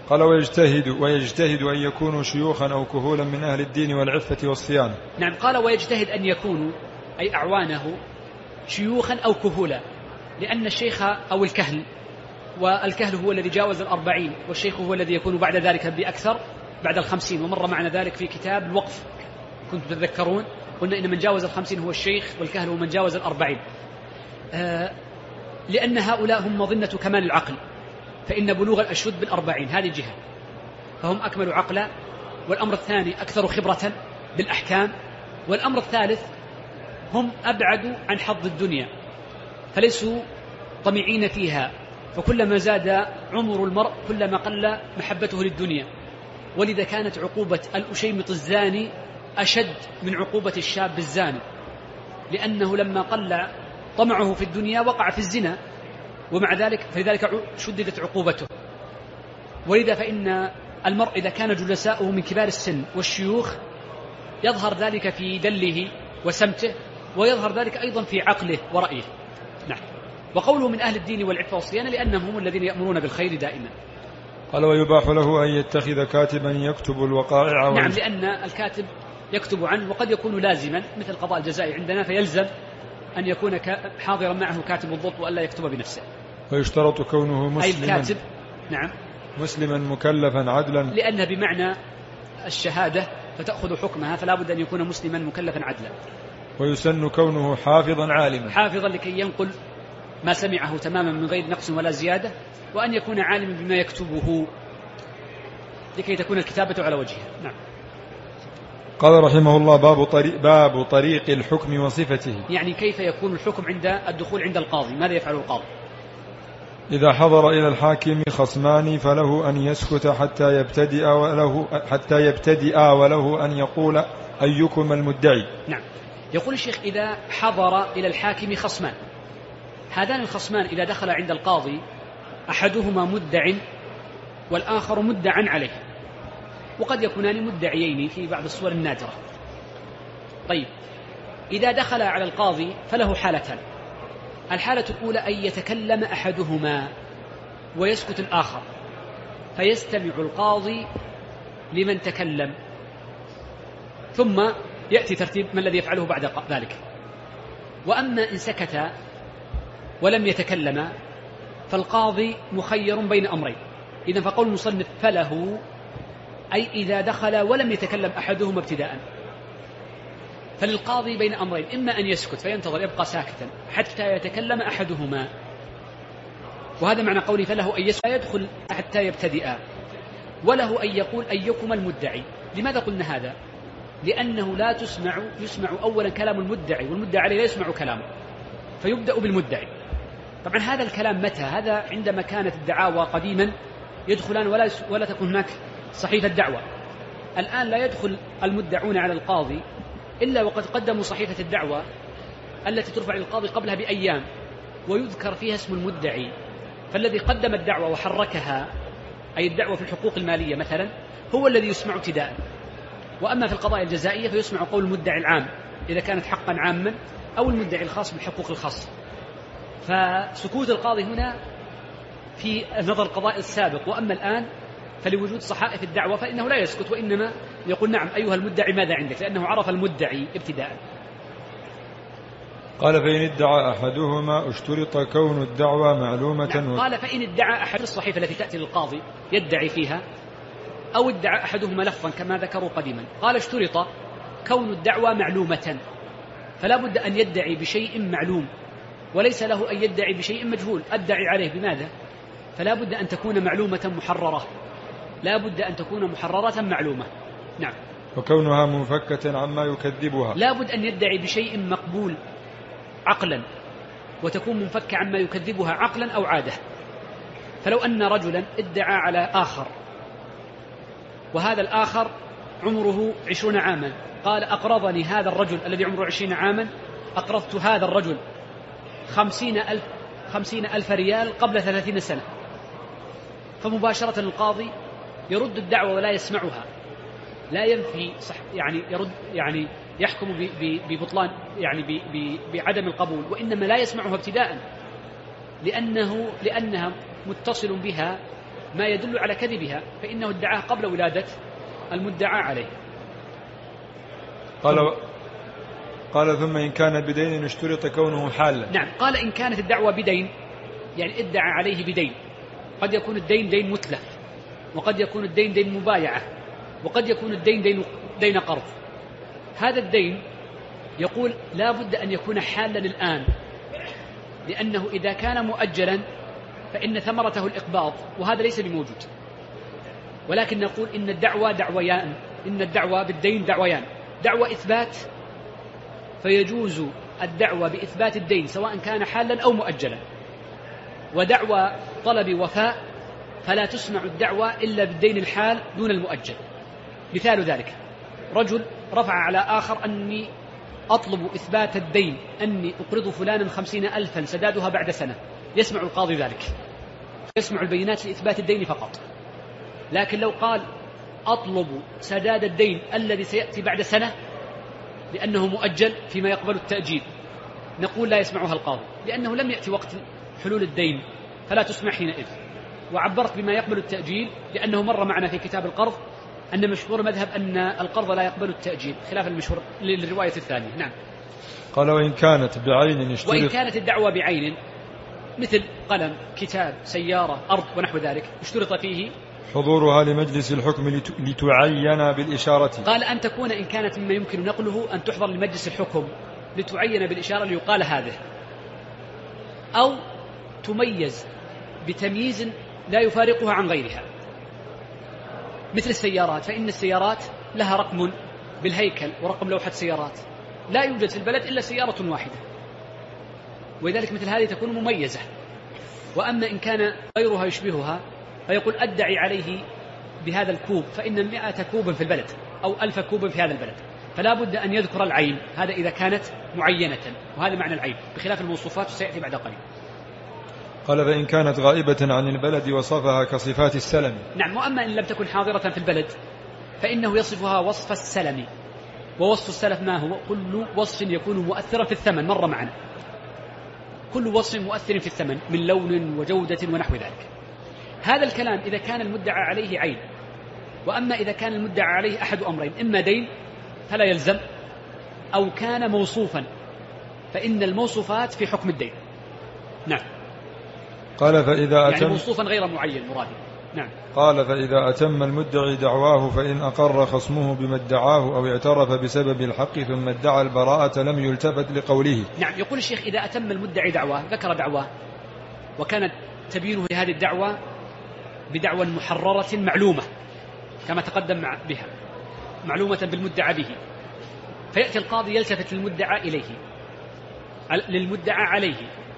قال ويجتهد, ويجتهد أن يكونوا شيوخا أو كهولا من أهل الدين والعفة والصيانة. نعم قال ويجتهد أن يكونوا أي أعوانه شيوخا أو كهولا، لأن الشيخ أو الكهل، والكهل هو الذي جاوز الأربعين، والشيخ هو الذي يكون بعد ذلك بأكثر بعد الخمسين، ومر معنا ذلك في كتاب الوقف كنتم تتذكرون، قلنا إن من جاوز الخمسين هو الشيخ، والكهل هو من جاوز الأربعين. آه لأن هؤلاء هم مظنة كمال العقل، فإن بلوغ الأشد بالأربعين هذه جهة، فهم أكمل عقلا. والأمر الثاني أكثر خبرة بالأحكام. والأمر الثالث هم أبعدوا عن حظ الدنيا، فليسوا طمعين فيها، فكلما زاد عمر المرء كلما قل محبته للدنيا. ولذا كانت عقوبة الأشيمط الزاني أشد من عقوبة الشاب الزاني، لأنه لما قل طمعه في الدنيا وقع في الزنا، ومع ذلك فلذلك شددت عقوبته. ولذا فإن المرء إذا كان جلساؤه من كبار السن والشيوخ يظهر ذلك في دله وسمته، ويظهر ذلك أيضا في عقله ورأيه. نعم. وقوله من أهل الدين والعفة والصيانة لأنهم هم الذين يأمرون بالخير دائما. قال ويباح له أن يتخذ كاتبا يكتب الوقائع. نعم لأن الكاتب يكتب عنه، وقد يكون لازما مثل قضاء الجزاء عندنا، فيلزم أن يكون حاضرا معه كاتب الضبط وألا يكتب بنفسه. ويشترط كونه مسلما. أي الكاتب نعم مسلما مكلفا عدلا، لأن بمعنى الشهادة فتأخذ حكمها، فلا بد أن يكون مسلما مكلفا عدلا. ويسن كونه حافظا عالما، حافظا لكي ينقل ما سمعه تماما من غير نقص ولا زيادة، وأن يكون عالما بما يكتبه لكي تكون الكتابة على وجهها. نعم. قال رحمه الله باب طريق, باب طريق الحكم وصفته، يعني كيف يكون الحكم عند الدخول عند القاضي، ماذا يفعل القاضي؟ إذا حضر إلى الحاكم خصمان فله أن يسكت حتى يبتدئ وله, حتى يبتدئ وله أن يقول أيكم المدعي. نعم. يقول الشيخ إذا حضر إلى الحاكم خصمان، هذان الخصمان إذا دخل عند القاضي أحدهما مدع والآخر مدعا عليه، وقد يكونان مدعيين في بعض الصور النادرة. طيب إذا دخل على القاضي فله حالتان. الحالة الأولى أن يتكلم أحدهما ويسكت الآخر، فيستمع القاضي لمن تكلم، ثم يأتي ترتيب ما الذي يفعله بعد ذلك. وأما إن سكت ولم يتكلم فالقاضي مخير بين أمرين. إذن فقول المصنف فله أي إذا دخل ولم يتكلم أحدهما ابتداء، فللقاضي بين أمرين، إما أن يسكت فينتظر يبقى ساكتا حتى يتكلم أحدهما، وهذا معنى قولي فله أن يسكت يدخل حتى يبتدئ، وله أن يقول أيكم المدعي. لماذا قلنا هذا؟ لأنه لا تسمع يسمع أولا كلام المدعي، والمدعي عليه لا يسمع كلامه، فيبدأ بالمدعي. طبعا هذا الكلام متى؟ هذا عندما كانت الدعاوى قديما يدخلان ولا, ولا تكون هناك صحيفة دعوة. الآن لا يدخل المدعون على القاضي إلا وقد قدموا صحيفة الدعوة التي ترفع للقاضي قبلها بأيام، ويذكر فيها اسم المدعي، فالذي قدم الدعوة وحركها أي الدعوة في الحقوق المالية مثلا هو الذي يسمع ابتداء. وأما في القضايا الجزائية فيسمع قول المدعي العام إذا كانت حقا عاما، أو المدعي الخاص بالحقوق الخاصة. فسكوت القاضي هنا في نظر القضاء السابق، وأما الآن فلوجود صحائف الدعوة فإنه لا يسكت، وإنما يقول نعم أيها المدعي ماذا عندك، لأنه عرف المدعي ابتداء. قال فإن ادعى أحدهما اشترط كون الدعوة معلومة. نعم. قال فإن ادعى أحد الصحيفة التي تأتي للقاضي يدعي فيها، أو ادعى أحدهما لفظا كما ذكروا قديما، قال اشترط كون الدعوة معلومة، فلا بد أن يدعي بشيء معلوم، وليس له أن يدعي بشيء مجهول. أدعي عليه بماذا؟ فلا بد أن تكون معلومة محررة، لا بد أن تكون محررة معلومة. نعم. وكونها منفكة عما يكذبها، لا بد أن يدعي بشيء مقبول عقلا، وتكون منفكة عما يكذبها عقلا أو عادة. فلو أن رجلا ادعى على آخر، وهذا الآخر عمره عشرون عاما، قال أقرضني هذا الرجل الذي عمره عشرين عاما، أقرضت هذا الرجل خمسين ألف, خمسين ألف ريال قبل ثلاثين سنة، فمباشرة القاضي يرد الدعوة ولا يسمعها، لا ينفي صح يعني يرد يعني يحكم ببطلان يعني بعدم القبول، وإنما لا يسمعها ابتداء، لأنه لأنها متصل بها ما يدل على كذبها فإنه ادعاه قبل ولادة المدعى عليه. قال قال ثم إن كان بدين اشترط كونه حالا. نعم، قال إن كانت الدعوة بدين يعني ادعى عليه بدين، قد يكون الدين دين متلف، وقد يكون الدين دين مبايعة، وقد يكون الدين دين, دين قرض. هذا الدين يقول لا بد أن يكون حالا الآن، لأنه إذا كان مؤجلا فإن ثمرته الإقباض، وهذا ليس بموجود. ولكن نقول إن الدعوة دعويان، إن الدعوة بالدين دعويان، دعوة إثبات فيجوز الدعوة بإثبات الدين سواء كان حالا أو مؤجلا، ودعوة طلب وفاء فلا تسمع الدعوة إلا بالدين الحال دون المؤجل. مثال ذلك رجل رفع على آخر أني أطلب إثبات الدين، أني أقرض فلانا خمسين ألفا سدادها بعد سنة، يسمع القاضي ذلك، يسمع البينات لإثبات الدين فقط. لكن لو قال أطلب سداد الدين الذي سيأتي بعد سنة لأنه مؤجل فيما يقبل التأجيل، نقول لا يسمعها القاضي، لأنه لم يأتي وقت حلول الدين فلا تسمع حينئذ. وعبرت بما يقبل التأجيل لأنه مر معنا في كتاب القرض أن مشهور مذهب أن القرض لا يقبل التأجيل خلاف المشهور للرواية الثانية. نعم. قال وإن كانت بعين اشترط، وإن كانت الدعوة بعين مثل قلم، كتاب، سيارة، أرض ونحو ذلك اشترط فيه حضورها لمجلس الحكم لتعين بالإشارة. قال أن تكون إن كانت مما يمكن نقله أن تحضر لمجلس الحكم لتعين بالإشارة ليقال هذه، أو تميز بتمييز لا يفارقها عن غيرها، مثل السيارات، فإن السيارات لها رقم بالهيكل ورقم لوحة سيارات، لا يوجد في البلد إلا سيارة واحدة، ولذلك مثل هذه تكون مميزة. وأما إن كان غيرها يشبهها فيقول أدعي عليه بهذا الكوب فإن مئة كوب في البلد أو ألف كوب في هذا البلد، فلا بد أن يذكر العين، هذا إذا كانت معينة، وهذا معنى العين بخلاف الموصوفات سيأتي بعد قليل. قال فإن كانت غائبة عن البلد وصفها كصفات السلم. نعم. وأما إن لم تكن حاضرة في البلد فإنه يصفها وصف السلم. ووصف السلف ما هو؟ كل وصف يكون مؤثرا في الثمن، مر معنا كل وصف مؤثر في الثمن من لون وجودة ونحو ذلك. هذا الكلام إذا كان المدعى عليه عين. وأما إذا كان المدعى عليه أحد أمرين، إما دين فلا يلزم، أو كان موصوفا فإن الموصوفات في حكم الدين. نعم. قال فإذا أتم، يعني موصوفا غير معين مرادي. نعم. قال فإذا أتم المدعي دعواه فإن أقر خصمه بما ادعاه أو اعترف بسبب الحق ثم ادعى البراءة لم يلتفت لقوله. نعم. يقول الشيخ إذا أتم المدعي دعواه، ذكر دعواه وكانت تبينه لهذه الدعوة بدعوى محررة معلومة كما تقدم بها، معلومة بالمدعى به، فيأتي القاضي يلتفت للمدعى إليه للمدعى عليه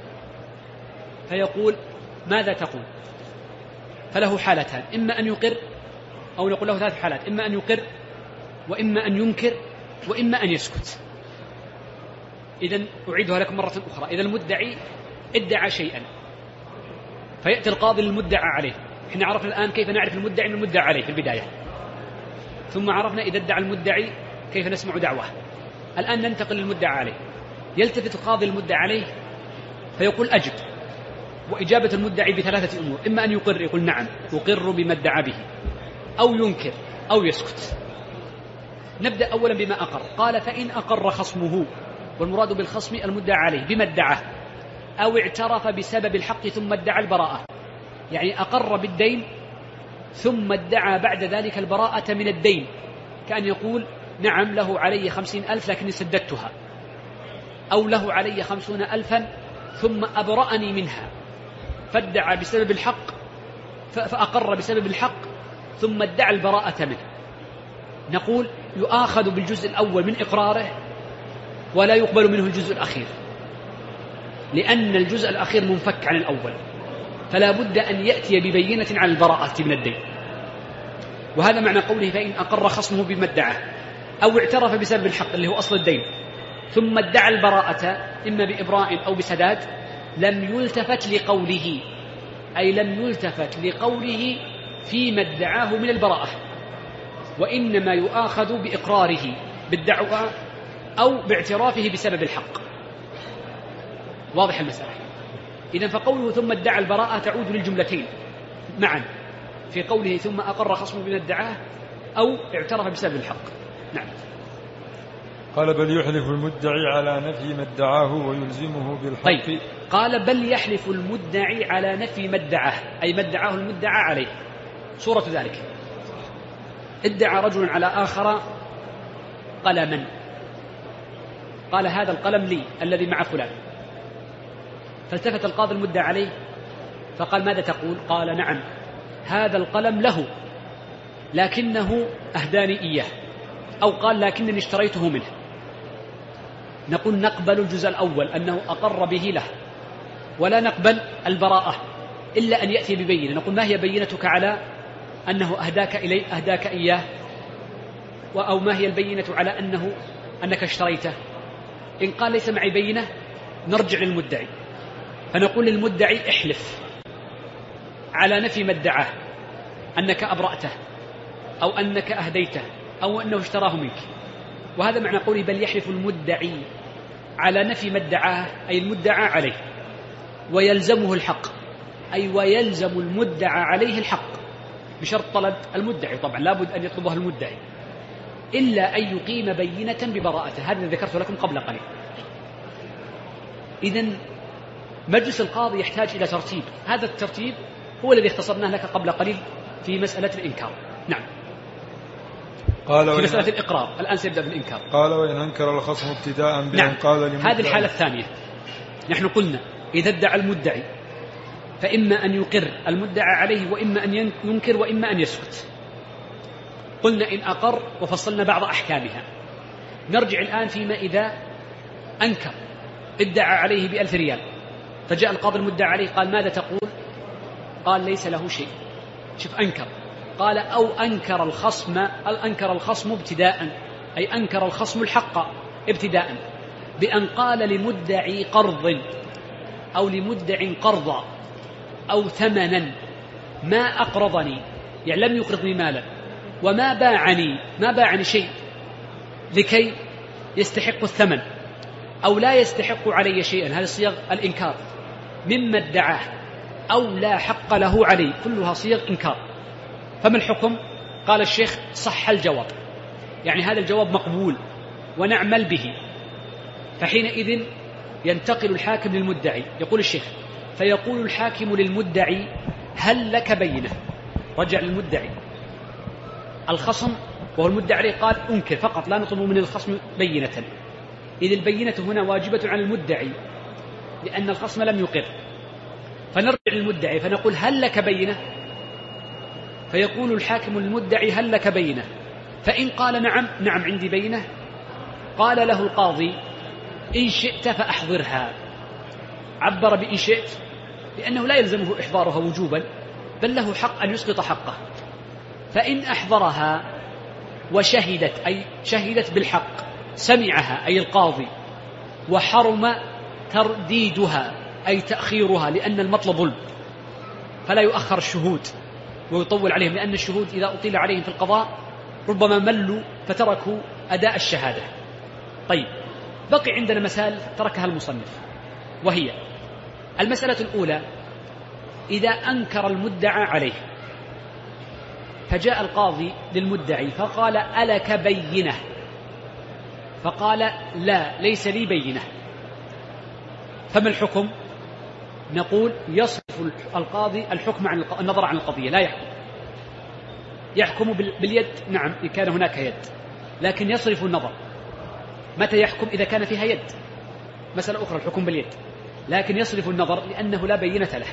فيقول ماذا تقول؟ فله حالتان، إما أن يقر، أو نقول له ثلاث حالات، إما أن يقر وإما أن ينكر وإما أن يسكت. إذن أعيدها لكم مرة أخرى. إذا المدعي ادعى شيئا فيأتي القاضي للمدعى عليه. إحنا عرفنا الآن كيف نعرف المدعي من المدعى عليه في البداية، ثم عرفنا إذا ادعى المدعي كيف نسمع دعوة. الآن ننتقل للمدعى عليه. يلتفت القاضي المدعى عليه فيقول أجب، وإجابة المدعي بثلاثة أمور، إما أن يقر، يقول نعم أقر بما ادعى به، أو ينكر أو يسكت. نبدأ أولا بما أقر. قال فإن أقر خصمه، والمراد بالخصم المدعى عليه بما ادعاه، أو اعترف بسبب الحق ثم ادعى البراءة، يعني أقر بالدين ثم ادعى بعد ذلك البراءة من الدين، كأن يقول نعم له علي خمسين ألف لكني سددتها، أو له علي خمسون ألفا ثم أبرأني منها، فادعى بسبب الحق فأقر بسبب الحق ثم ادعى البراءة منه. نقول يؤاخذ بالجزء الأول من إقراره ولا يقبل منه الجزء الأخير، لأن الجزء الأخير منفك عن الأول، فلا بد أن يأتي ببينة على البراءة من الدين. وهذا معنى قوله فإن أقر خصمه بما ادعاه أو اعترف بسبب الحق اللي هو أصل الدين ثم ادعى البراءة إما بإبراء أو بسداد لم يلتفت لقوله، أي لم يلتفت لقوله فيما ادعاه من البراءة، وإنما يؤاخذ بإقراره بالدعوة أو باعترافه بسبب الحق. واضح المسألة؟ إذن فقوله ثم ادعى البراءة تعود للجملتين معا، في قوله ثم أقر خصمه بما ادعاه أو اعترف بسبب الحق. نعم. قال بل يحلف المدعي على نفي ما ادعاه ويلزمه بالحق. طيب. قال بل يحلف المدعي على نفي ما ادعاه، أي ما ادعاه المدعى عليه. صورة ذلك: ادعى رجل على آخر قلما، قال هذا القلم لي الذي مع فلان، فالتفت القاضي المدعى عليه فقال ماذا تقول؟ قال نعم هذا القلم له لكنه أهداني إياه، أو قال لكنني اشتريته منه. نقول نقبل الجزء الأول أنه أقر به له، ولا نقبل البراءة إلا أن يأتي ببينة. نقول ما هي بينتك على أنه أهداك إليه أهداك إياه، أو ما هي البينة على أنه أنك اشتريته؟ إن قال ليس معي بينة نرجع للمدعي فنقول للمدعي احلف على نفي ما ادعاه، أنك أبرأته أو أنك أهديته أو أنه اشتراه منك. وهذا معنى قوله بل يحلف المدعي على نفي ما ادعاه، أي المدعى عليه، ويلزمه الحق، أي ويلزم المدعى عليه الحق بشرط طلب المدعي، طبعا لابد أن يطلبها المدعي، إلا أن يقيم بينة ببراءته. هذا ذكرت لكم قبل قليل. إذن مجلس القاضي يحتاج إلى ترتيب، هذا الترتيب هو الذي اختصرناه لك قبل قليل في مسألة الإنكار. نعم. قال في مسألة الإقرار الآن سيبدأ بالإنكار. قال وإن أنكر الخصم ابتداء بأن نعم. قال لمدعي. هذه الحالة الثانية. نحن قلنا إذا ادعى المدعي فإما أن يقر المدعى عليه وإما أن ينكر وإما أن يسكت. قلنا إن أقر وفصلنا بعض أحكامها. نرجع الآن فيما إذا أنكر، ادعى عليه بألف ريال، فجاء القاضي المدعى عليه قال ماذا تقول؟ قال ليس له شيء. شوف أنكر. قال أو أنكر الخصم أنكر الخصم ابتداء، أي أنكر الخصم الحق ابتداء بأن قال لمدعي قرض أو لمدع قرضا أو ثمنا ما أقرضني، يعني لم يقرضني مالا، وما باعني ما باعني شيء لكي يستحق الثمن أو لا يستحق علي شيئا. هذه صيغ الإنكار مما ادعاه أو لا حق له عليه، كلها صيغ إنكار. فما الحكم؟ قال الشيخ صح الجواب، يعني هذا الجواب مقبول ونعمل به. فحينئذ ينتقل الحاكم للمدعي. يقول الشيخ فيقول الحاكم للمدعي هل لك بينة؟ رجع للمدعي الخصم وهو المدعي عليه قال أنكر فقط، لا نطلب من الخصم بينة. إذ البينة هنا واجبة على المدعي لأن الخصم لم يقر. فنرجع للمدعي فنقول هل لك بينة؟ فيقول الحاكم للمدعي هل لك بينة؟ فإن قال نعم نعم عندي بينة، قال له القاضي إن شئت فأحضرها. عبر بإن شئت لأنه لا يلزمه إحضارها وجوبا، بل له حق أن يسقط حقه. فإن أحضرها وشهدت، أي شهدت بالحق، سمعها أي القاضي، وحرم ترديدها أي تأخيرها لأن المطلب ظلم، فلا يؤخر الشهود ويطول عليهم، لأن الشهود إذا أطيل عليهم في القضاء ربما ملوا فتركوا أداء الشهادة. طيب، بقي عندنا مسائل تركها المصنف، وهي المسألة الأولى إذا أنكر المدعى عليه فجاء القاضي للمدعي فقال ألك بينة؟ فقال لا ليس لي بينة. فما الحكم؟ نقول يصرف القاضي الحكم عن النظر عن القضية، لا يحكم. يحكم باليد، نعم إن كان هناك يد، لكن يصرف النظر. متى يحكم؟ إذا كان فيها يد، مسألة أخرى الحكم باليد، لكن يصرف النظر لأنه لا بينة له.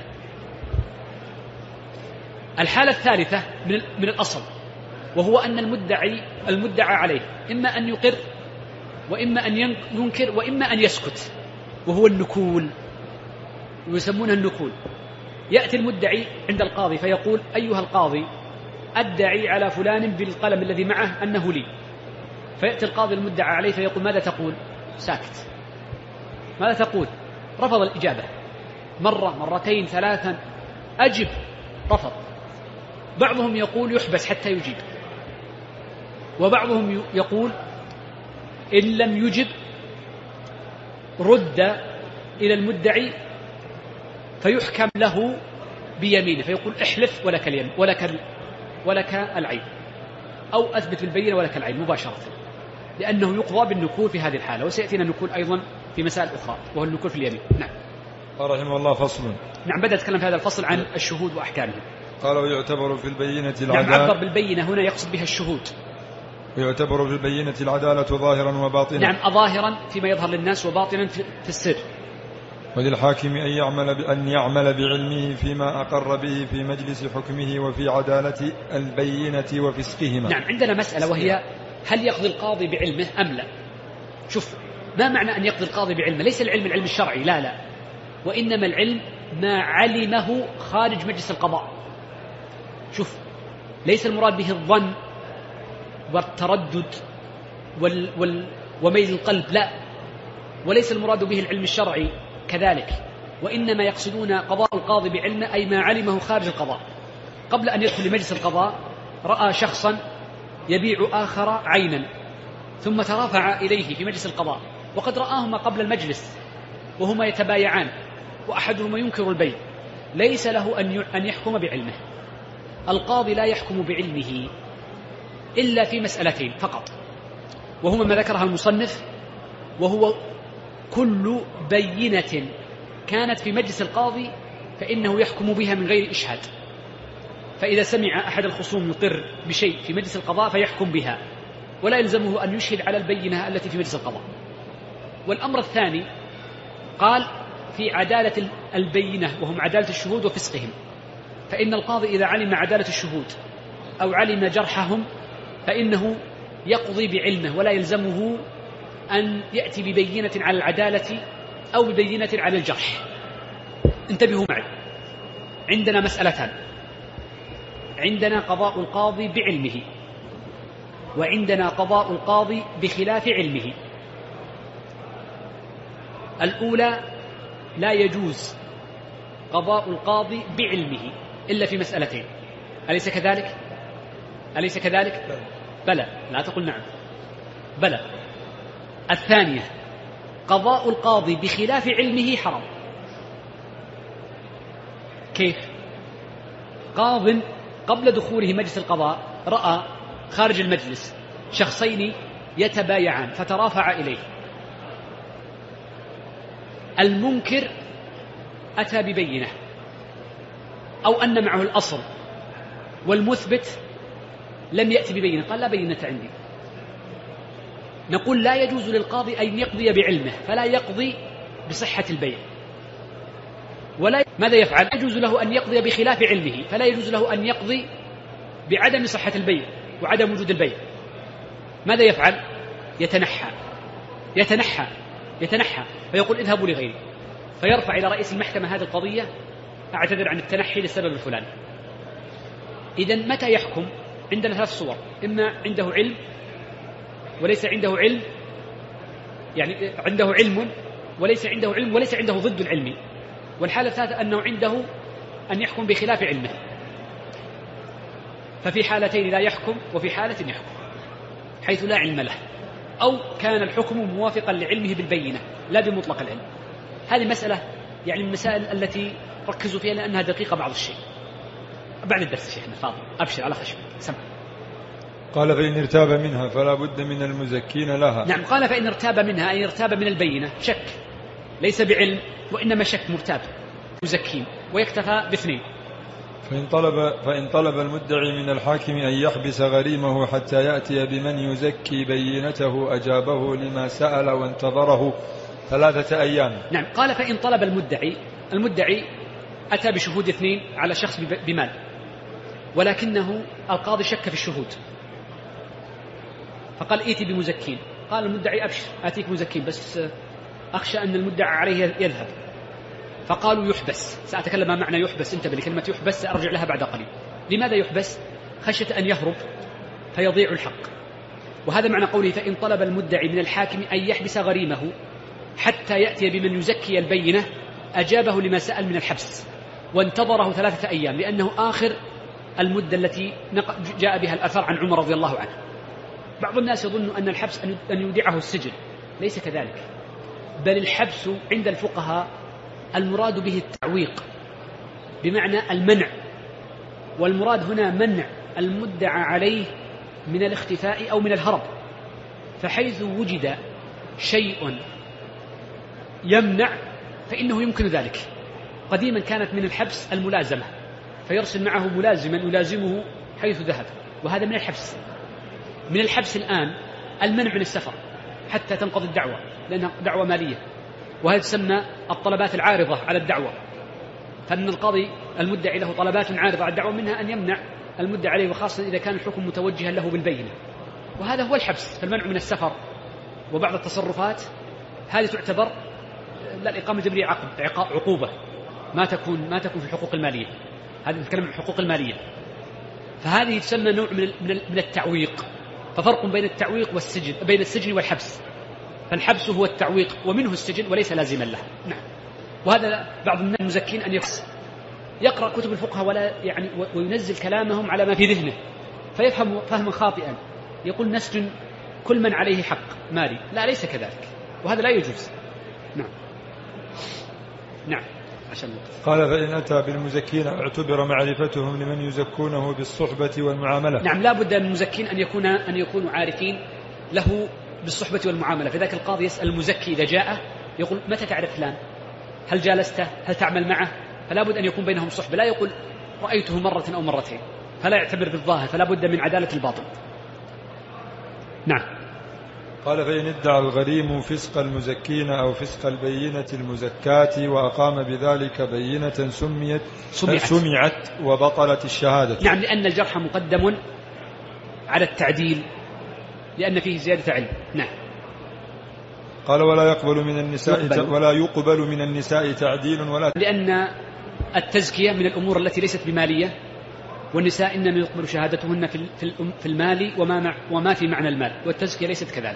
الحالة الثالثة من الأصل، وهو أن المدعي المدعى عليه إما أن يقر وإما أن ينكر وإما أن يسكت، وهو النكول، ويسمونها النكول. يأتي المدعي عند القاضي فيقول أيها القاضي أدعي على فلان بالقلم الذي معه أنه لي. فيأتي القاضي المدعى عليه فيقول ماذا تقول؟ ساكت. ماذا تقول؟ رفض الإجابة مرة مرتين ثلاثا، أجب، رفض. بعضهم يقول يحبس حتى يجيب، وبعضهم يقول إن لم يجب رد إلى المدعي فيحكم له بيمينه فيقول احلف ولك اليمين ولك ولك العين، أو أثبت بالبينة ولك العين مباشرة، لأنه يقضى بالنكول في هذه الحالة. وسيأتينا النكول أيضا في مسائل أخرى وهو النكول في اليمين. نعم. رحمه الله فصل. نعم، بدأ يتكلم في هذا الفصل عن الشهود وأحكامه. قال ويعتبر في البينة العدالة. نعم، عبر بالبينة هنا يقصد بها الشهود. ويعتبر في البينة العدالة ظاهرا وباطنا. نعم، ظاهرا فيما يظهر للناس وباطنا في السر. وللحاكم أن يعمل بأن يعمل بعلمه فيما أقر به في مجلس حكمه وفي عدالة البينة وفسقهما. نعم، عندنا مسألة وهي هل يقضي القاضي بعلمه أم لا؟ شوف، ما معنى أن يقضي القاضي بعلمه؟ ليس العلم العلم الشرعي، لا لا، وإنما العلم ما علمه خارج مجلس القضاء. شوف، ليس المراد به الظن والتردد وال وال وميل القلب، لا، وليس المراد به العلم الشرعي كذلك، وإنما يقصدون قضاء القاضي بعلمه أي ما علمه خارج القضاء. قبل أن يدخل لمجلس القضاء رأى شخصا يبيع آخر عينا، ثم ترافع إليه في مجلس القضاء، وقد رآهما قبل المجلس وهما يتبايعان وأحدهما ينكر البيع، ليس له أن يحكم بعلمه. القاضي لا يحكم بعلمه إلا في مسألتين فقط، وهما ما ذكرها المصنف، وهو كل بينة كانت في مجلس القاضي فإنه يحكم بها من غير إشهاد. فإذا سمع أحد الخصوم يقر بشيء في مجلس القضاء فيحكم بها، ولا يلزمه أن يشهد على البينة التي في مجلس القضاء. والأمر الثاني قال في عدالة البينة، وهم عدالة الشهود وفسقهم، فإن القاضي إذا علم عدالة الشهود أو علم جرحهم فإنه يقضي بعلمه، ولا يلزمه أن يأتي ببينة على العدالة أو ببينة على الجرح. انتبهوا معي، عندنا مسألتان: عندنا قضاء القاضي بعلمه، وعندنا قضاء القاضي بخلاف علمه. الأولى لا يجوز قضاء القاضي بعلمه إلا في مسألتين، أليس كذلك؟ أليس كذلك؟ بلى، لا تقل نعم، بلى. الثانية قضاء القاضي بخلاف علمه حرام. كيف؟ قاض قبل دخوله مجلس القضاء رأى خارج المجلس شخصين يتبايعان فترافع إليه، المنكر أتى ببينة أو أن معه الأصل، والمثبت لم يأتي ببينة، قال لا بينة عندي. نقول لا يجوز للقاضي أن يقضي بعلمه، فلا يقضي بصحة البيع، ولا ماذا يفعل؟ يجوز له أن يقضي بخلاف علمه، فلا يجوز له أن يقضي بعدم صحة البيع وعدم وجود البيع. ماذا يفعل؟ يتنحى يتنحى يتنحى فيقول اذهبوا لغيري، فيرفع إلى رئيس المحكمة هذه القضية: أعتذر عن التنحي للسبب الفلاني. إذن متى يحكم؟ عندنا ثلاث صور: إما عنده علم وليس عنده علم، يعني عنده علم وليس عنده علم وليس عنده ضد العلم، والحالة الثالثة أنه عنده أن يحكم بخلاف علمه. ففي حالتين لا يحكم، وفي حالة يحكم حيث لا علم له، أو كان الحكم موافقا لعلمه بالبينة لا بمطلق العلم. هذه مسألة يعني من المسائل التي ركزوا فيها لأنها دقيقة بعض الشيء. بعد الدرس شيخنا فاضل، أبشر على خشمك، سمع. قال فإن ارتاب منها فلا بد من المزكين لها. نعم، قال فإن ارتاب منها أي ارتاب من البينة، شك ليس بعلم وإنما شك مرتاب، مزكين، ويكتفى باثنين. فإن طلب, فإن طلب المدعي من الحاكم أن يحبس غريمه حتى يأتي بمن يزكي بينته أجابه لما سأل وانتظره ثلاثة أيام. نعم، قال فإن طلب المدعي المدعي أتى بشهود اثنين على شخص بمال، ولكنه القاضي شك في الشهود فقال ائتي بمزكين. قال المدعي أبشر آتيك مزكين، بس أخشى أن المدعى عليه يذهب. فقالوا يحبس. سأتكلم ما معنى يحبس، انتبه لكلمة يحبس، سأرجع لها بعد قليل. لماذا يحبس؟ خشية أن يهرب فيضيع الحق، وهذا معنى قوله فإن طلب المدعي من الحاكم أن يحبس غريمه حتى يأتي بمن يزكي البينة أجابه لما سأل من الحبس، وانتظره ثلاثة أيام، لأنه آخر المدة التي جاء بها الأثر عن عمر رضي الله عنه. بعض الناس يظن أن الحبس أن يودعه السجن، ليس كذلك، بل الحبس عند الفقهاء المراد به التعويق، بمعنى المنع، والمراد هنا منع المدعى عليه من الاختفاء أو من الهرب. فحيث وجد شيء يمنع فإنه يمكن ذلك. قديما كانت من الحبس الملازمة، فيرسل معه ملازما يلازمه حيث ذهب، وهذا من الحبس. من الحبس الآن المنع من السفر حتى تنقضي الدعوة، لأنها دعوة مالية، وهذا تسمى الطلبات العارضة على الدعوة. فإن القاضي المدعي له طلبات عارضة على الدعوة، منها أن يمنع المدعي عليه، وخاصة إذا كان الحكم متوجها له بالبينة، وهذا هو الحبس. فالمنع من السفر وبعض التصرفات هذه تعتبر لا الإقامة الجبرية عقوبة، ما تكون ما تكون في الحقوق المالية. هذا نتكلم عن الحقوق المالية، فهذه تسمى نوع من من التعويق. ففرق بين التعويق والسجن، بين السجن والحبس. فالحبس هو التعويق ومنه السجن وليس لازما له. نعم. وهذا بعض الناس المزكين أن يقرأ كتب الفقهاء ولا يعني وينزل كلامهم على ما في ذهنه، فيفهم فهما خاطئا، يقول نسجن كل من عليه حق مالي. لا، ليس كذلك، وهذا لا يجوز. نعم نعم عشان قال فإن أتى بالمزكين اعتبر معرفتهم لمن يزكونه بالصحبة والمعاملة. نعم، لا بد من المزكين أن يكون أن يكونوا عارفين له بالصحبة والمعاملة. فذاك القاضي يسأل المزكي إذا جاء يقول متى تعرف فلان؟ هل جالسته؟ هل تعمل معه؟ فلا بد أن يكون بينهم صحبة، لا يقول رأيته مرة أو مرتين، فلا يعتبر بالظاهر، فلا بد من عدالة الباطن. نعم. قال فإن ادعى الغريم فسق المزكين أو فسق البينة المزكاة وأقام بذلك بينة سميت سمعت, سمعت وبطلت الشهادة. نعم، لأن الجرح مقدم على التعديل لأن فيه زيادة علم. نعم. قال ولا يقبل من النساء يقبل. ولا يقبل من النساء تعديل ولا، لأن التزكية من الأمور التي ليست بمالية، والنساء إنما يقبل شهادتهن في المال وما, وما في معنى المال، والتزكية ليست كذلك.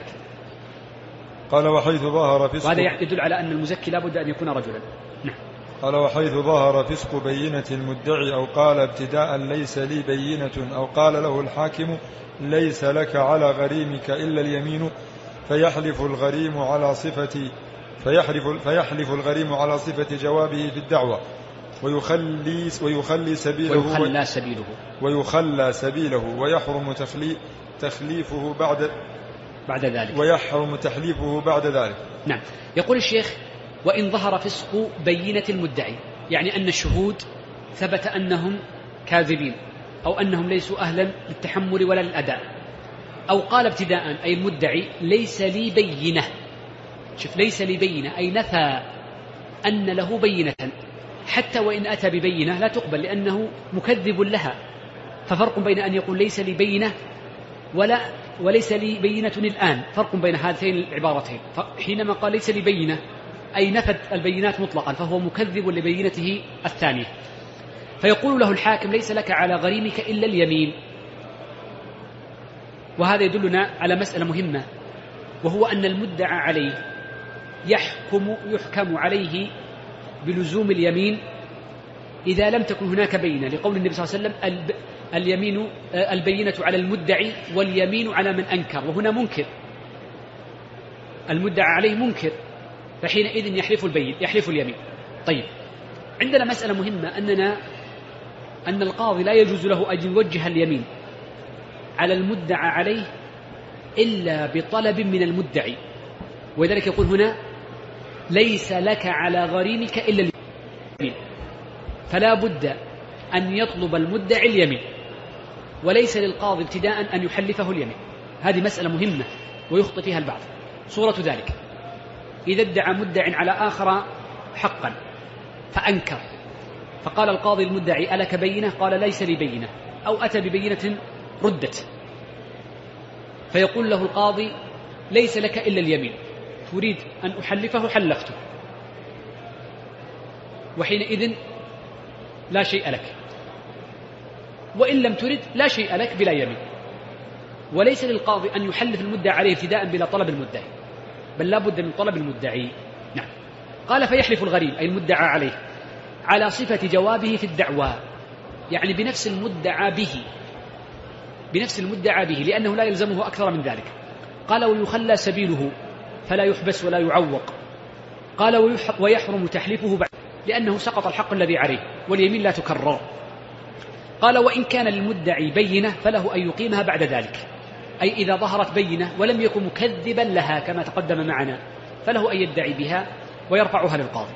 قال وحيث ظهر فسق، وهذا يدل على أن المزكي لا بد أن يكون رجلا. نعم. قال وحيث ظهر فسق بينة المدعي أو قال ابتداء ليس لي بينة أو قال له الحاكم ليس لك على غريمك إلا اليمين فيحلف الغريم على صفة فيحلف, فيحلف الغريم على صفة جوابه في الدعوة ويخلي, ويخلي سبيله ويخلى سبيله ويخلى سبيله ويحرم تخلي تخليفه بعد بعد ذلك ويحرم تحليفه بعد ذلك. نعم. يقول الشيخ وإن ظهر فسق بينة المدعي، يعني أن الشهود ثبت أنهم كاذبين أو أنهم ليسوا أهلا للتحمل ولا للأداء، أو قال ابتداء أي المدعي ليس لي بينة. شوف، ليس لي بينة أي نفى أن له بينة، حتى وإن أتى ببينة لا تقبل لأنه مكذب لها. ففرق بين أن يقول ليس لي بينة ولا وليس لي بينة الآن، فرق بين هاتين العبارتين. حينما قال ليس لي بينة أي نفت البينات مطلقا، فهو مكذب لبينته الثانية. فيقول له الحاكم ليس لك على غريمك إلا اليمين. وهذا يدلنا على مسألة مهمة، وهو أن المدعى عليه يحكم يحكم عليه بلزوم اليمين إذا لم تكن هناك بينة، لقول النبي صلى الله عليه وسلم اليمين البينة على المدعي واليمين على من أنكر، وهنا منكر، المدعى عليه منكر، فحينئذ يحلف البين يحلف اليمين. طيب، عندنا مسألة مهمة، أننا أن القاضي لا يجوز له أن يوجه اليمين على المدعى عليه إلا بطلب من المدعي، ولذلك يقول هنا ليس لك على غريمك إلا اليمين، فلا بد أن يطلب المدعي اليمين، وليس للقاضي ابتداء أن يحلفه اليمين. هذه مسألة مهمة ويخطئ فيها البعض. صورة ذلك إذا ادعى مدع على آخر حقا فأنكر، فقال القاضي المدعي ألك بينة؟ قال ليس لي بينة، أو أتى ببينة ردت، فيقول له القاضي ليس لك إلا اليمين، تريد أن أحلفه حلفته، وحينئذ لا شيء لك، وإن لم ترد لا شيء لك بلا يمين. وليس للقاضي أن يحلف المدعى عليه ابتداء بلا طلب المدعي، بل لا بد من طلب المدعي. نعم. قال فيحلف الغريم أي المدعى عليه على صفة جوابه في الدعوى، يعني بنفس المدعى به بنفس المدعى به لأنه لا يلزمه أكثر من ذلك. قال ويخلى سبيله فلا يحبس ولا يعوق. قال ويحرم تحليفه بعد. لأنه سقط الحق الذي عليه، واليمين لا تكرر. قال وإن كان للمدعي بينة فله أن يقيمها بعد ذلك، أي إذا ظهرت بينة ولم يكن مكذبا لها كما تقدم معنا فله أن يدعي بها ويرفعها للقاضي.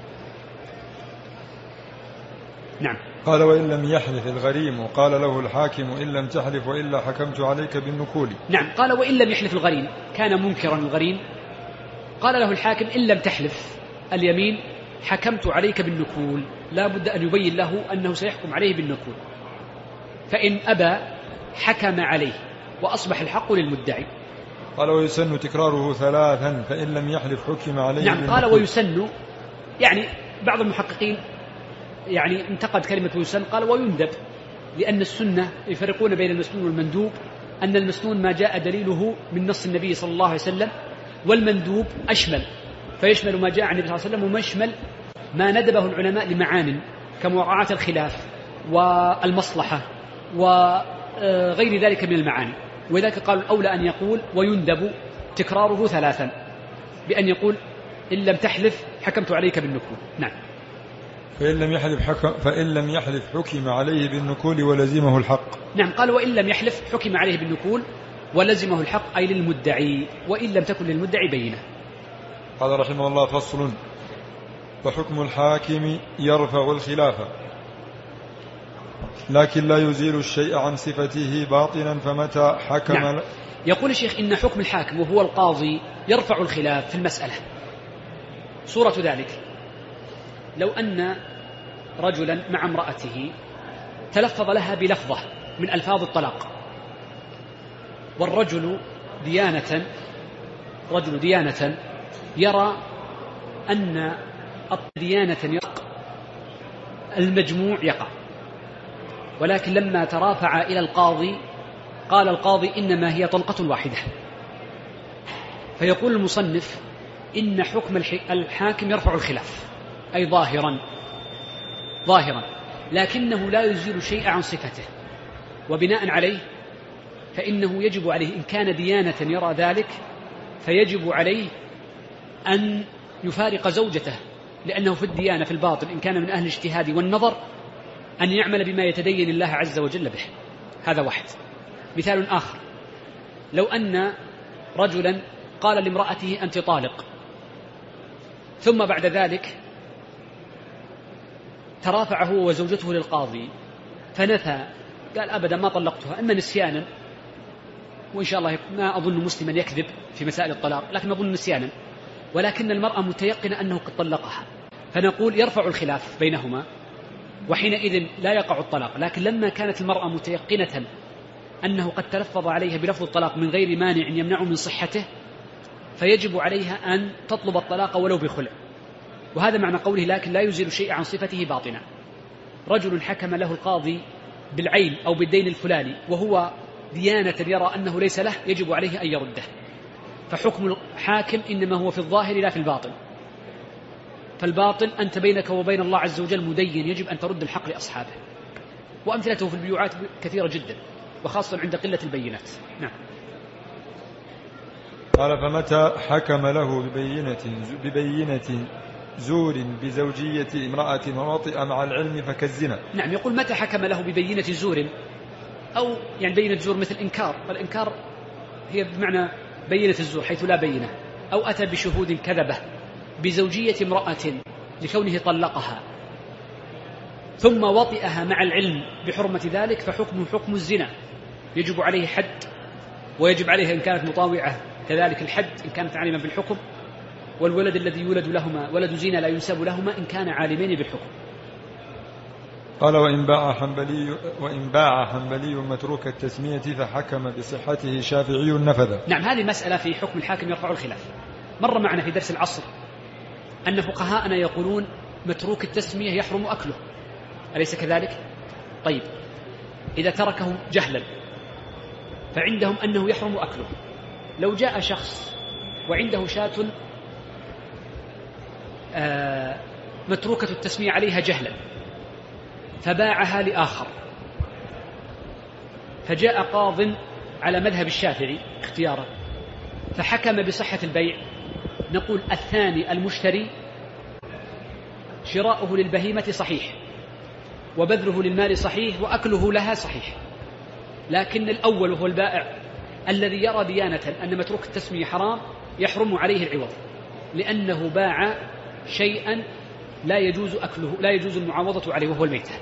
نعم. قال وإن لم يحلف الغريم قال له الحاكم إن لم تحلف وإلا حكمت عليك بالنكول. نعم. قال وإن لم يحلف الغريم، كان منكرا الغريم، قال له الحاكم إن لم تحلف اليمين حكمت عليك بالنكول، لا بد أن يبين له أنه سيحكم عليه بالنكول، فإن أبى حكم عليه وأصبح الحق للمدعي. قال ويسن تكراره ثلاثا فإن لم يحلف حكم عليه نعم. بالنكول. قال ويسن، يعني بعض المحققين يعني انتقد كلمة ويسن، قال ويندب، لأن السنة يفرقون بين المسنون والمندوب، أن المسنون ما جاء دليله من نص النبي صلى الله عليه وسلم، والمندوب أشمل، فيشمل ما جاء عن النبي صلى الله عليه وسلم ومشمل ما ندبه العلماء لمعان كمراعاة الخلاف والمصلحة وغير ذلك من المعاني، ولذلك قالوا الأولى أن يقول ويندب تكراره ثلاثا، بأن يقول إن لم تحلف حكمت عليك بالنكول. نعم. فإن لم يحلف حكم فإن لم يحلف حكم عليه بالنكول ولزمه الحق. نعم. قال وإن لم يحلف حكم عليه بالنكول ولزمه الحق، أي للمدعي، وإن لم تكن للمدعي بينة. قال رحمه الله فصل وحكم الحاكم يرفع الخلافة لكن لا يزيل الشيء عن صفته باطنا فمتى حكم. نعم. يقول الشيخ إن حكم الحاكم وهو القاضي يرفع الخلاف في المسألة. صورة ذلك لو أن رجلا مع امرأته تلفظ لها بلفظة من ألفاظ الطلاق، والرجل ديانة رجل ديانة يرى أن الديانة يقع المجموع يقع، ولكن لما ترافع إلى القاضي قال القاضي إنما هي طلقة واحدة، فيقول المصنف إن حكم الحاكم يرفع الخلاف، أي ظاهرا ظاهرا لكنه لا يزيل شيء عن صفته، وبناء عليه فإنه يجب عليه إن كان ديانة يرى ذلك فيجب عليه أن يفارق زوجته، لأنه في الديانة في الباطل إن كان من أهل الاجتهاد والنظر أن يعمل بما يتدين الله عز وجل به. هذا واحد. مثال آخر، لو أن رجلا قال لامرأته أنت طالق، ثم بعد ذلك ترافع هو وزوجته للقاضي فنثى، قال أبدا ما طلقتها، إما نسيانا، وإن شاء الله ما أظن مسلما يكذب في مسائل الطلاق، لكن أظن نسيانا، ولكن المرأة متيقنة أنه قد طلقها، فنقول يرفع الخلاف بينهما، وحينئذ لا يقع الطلاق. لكن لما كانت المرأة متيقنة أنه قد تلفظ عليها بلفظ الطلاق من غير مانع يمنع من صحته، فيجب عليها أن تطلب الطلاق ولو بخلع. وهذا معنى قوله لكن لا يزيل شيء عن صفته باطنا. رجل حكم له القاضي بالعين أو بالدين الفلاني وهو ديانة يرى أنه ليس له، يجب عليه أن يرده، فحكم الحاكم إنما هو في الظاهر لا في الباطن، فالباطن أنت بينك وبين الله عز وجل مدين، يجب أن ترد الحق لأصحابه. وأمثلته في البيوعات كثيرة جدا، وخاصة عند قلة البينات. نعم. قال فمتى حكم له ببينة, ببينة زور بزوجية امرأة ووطئ مع العلم فكالزنا. نعم. يقول متى حكم له ببينة زور، أو يعني بينة زور مثل إنكار، والإنكار هي بمعنى بينة الزور حيث لا بينة، أو أتى بشهود كذبة بزوجية امرأة لكونه طلقها ثم وطئها مع العلم بحرمة ذلك، فحكمه حكم الزنا، يجب عليه حد، ويجب عليه إن كانت مطاوعة كذلك الحد إن كانت عالما بالحكم، والولد الذي يولد لهما ولد زنا لا ينسب لهما إن كان عالمين بالحكم. قال وإن باع حنبلي وإن باع حنبلي متروك التسمية فحكم بصحته شافعي نفذ. نعم. هذه المسألة في حكم الحاكم يرفع الخلاف. مر معنا في درس العصر أن فقهاءنا يقولون متروك التسمية يحرم أكله، أليس كذلك؟ طيب، إذا تركه جهلا فعندهم أنه يحرم أكله. لو جاء شخص وعنده شاة آه متروكة التسمية عليها جهلا فباعها لآخر، فجاء قاض على مذهب الشافعي اختيارا فحكم بصحة البيع، نقول الثاني المشتري شراؤه للبهيمة صحيح، وبذله للمال صحيح، وأكله لها صحيح، لكن الأول وهو البائع الذي يرى ديانة أن متروك التسمية حرام يحرم عليه العوض، لأنه باع شيئا لا يجوز أكله، لا يجوز المعاوضة عليه، وهو الميتة.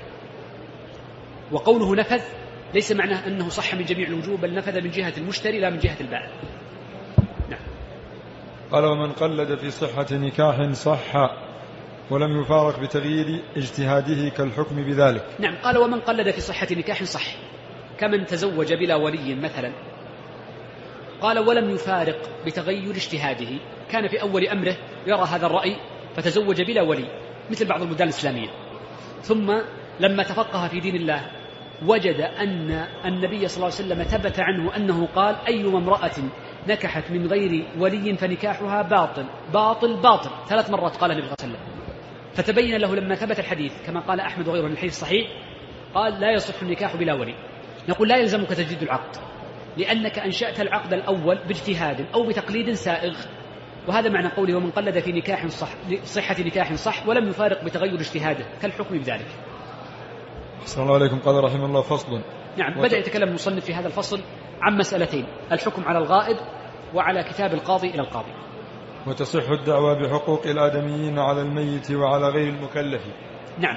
وقوله نفذ ليس معناه أنه صح من جميع الوجوه، بل نفذ من جهة المشتري لا من جهة البائع. نعم. قال: ومن قلد في صحة نكاح صح ولم يفارق بتغيير اجتهاده كالحكم بذلك. نعم. قال: ومن قلد في صحة نكاح صح، كمن تزوج بلا ولي مثلا. قال: ولم يفارق بتغير اجتهاده، كان في أول أمره يرى هذا الرأي فتزوج بلا ولي، مثل بعض البلدان الإسلامية، ثم لما تفقه في دين الله وجد أن النبي صلى الله عليه وسلم ثبت عنه أنه قال: أيما امرأة نكحت من غير ولي فنكاحها باطل باطل باطل، ثلاث مرات قال النبي صلى الله عليه وسلم. فتبين له لما ثبت الحديث كما قال أحمد وغيره من الحديث الصحيح، قال: لا يصح النكاح بلا ولي. نقول: لا يلزمك تجديد العقد، لأنك أنشأت العقد الأول باجتهاد أو بتقليد سائغ، وهذا معنى قوله: ومن قلد في نكاح صح صحة نكاح صح ولم يفارق بتغير اجتهاده كالحكم بذلك. أحسن الله عليكم. قال رحمه الله: فصل. نعم. وت... بدأ يتكلم المصنف في هذا الفصل عن مسألتين: الحكم على الغائب، وعلى كتاب القاضي إلى القاضي. وتصح الدعوى بحقوق الآدميين على الميت وعلى غير المكلف. نعم.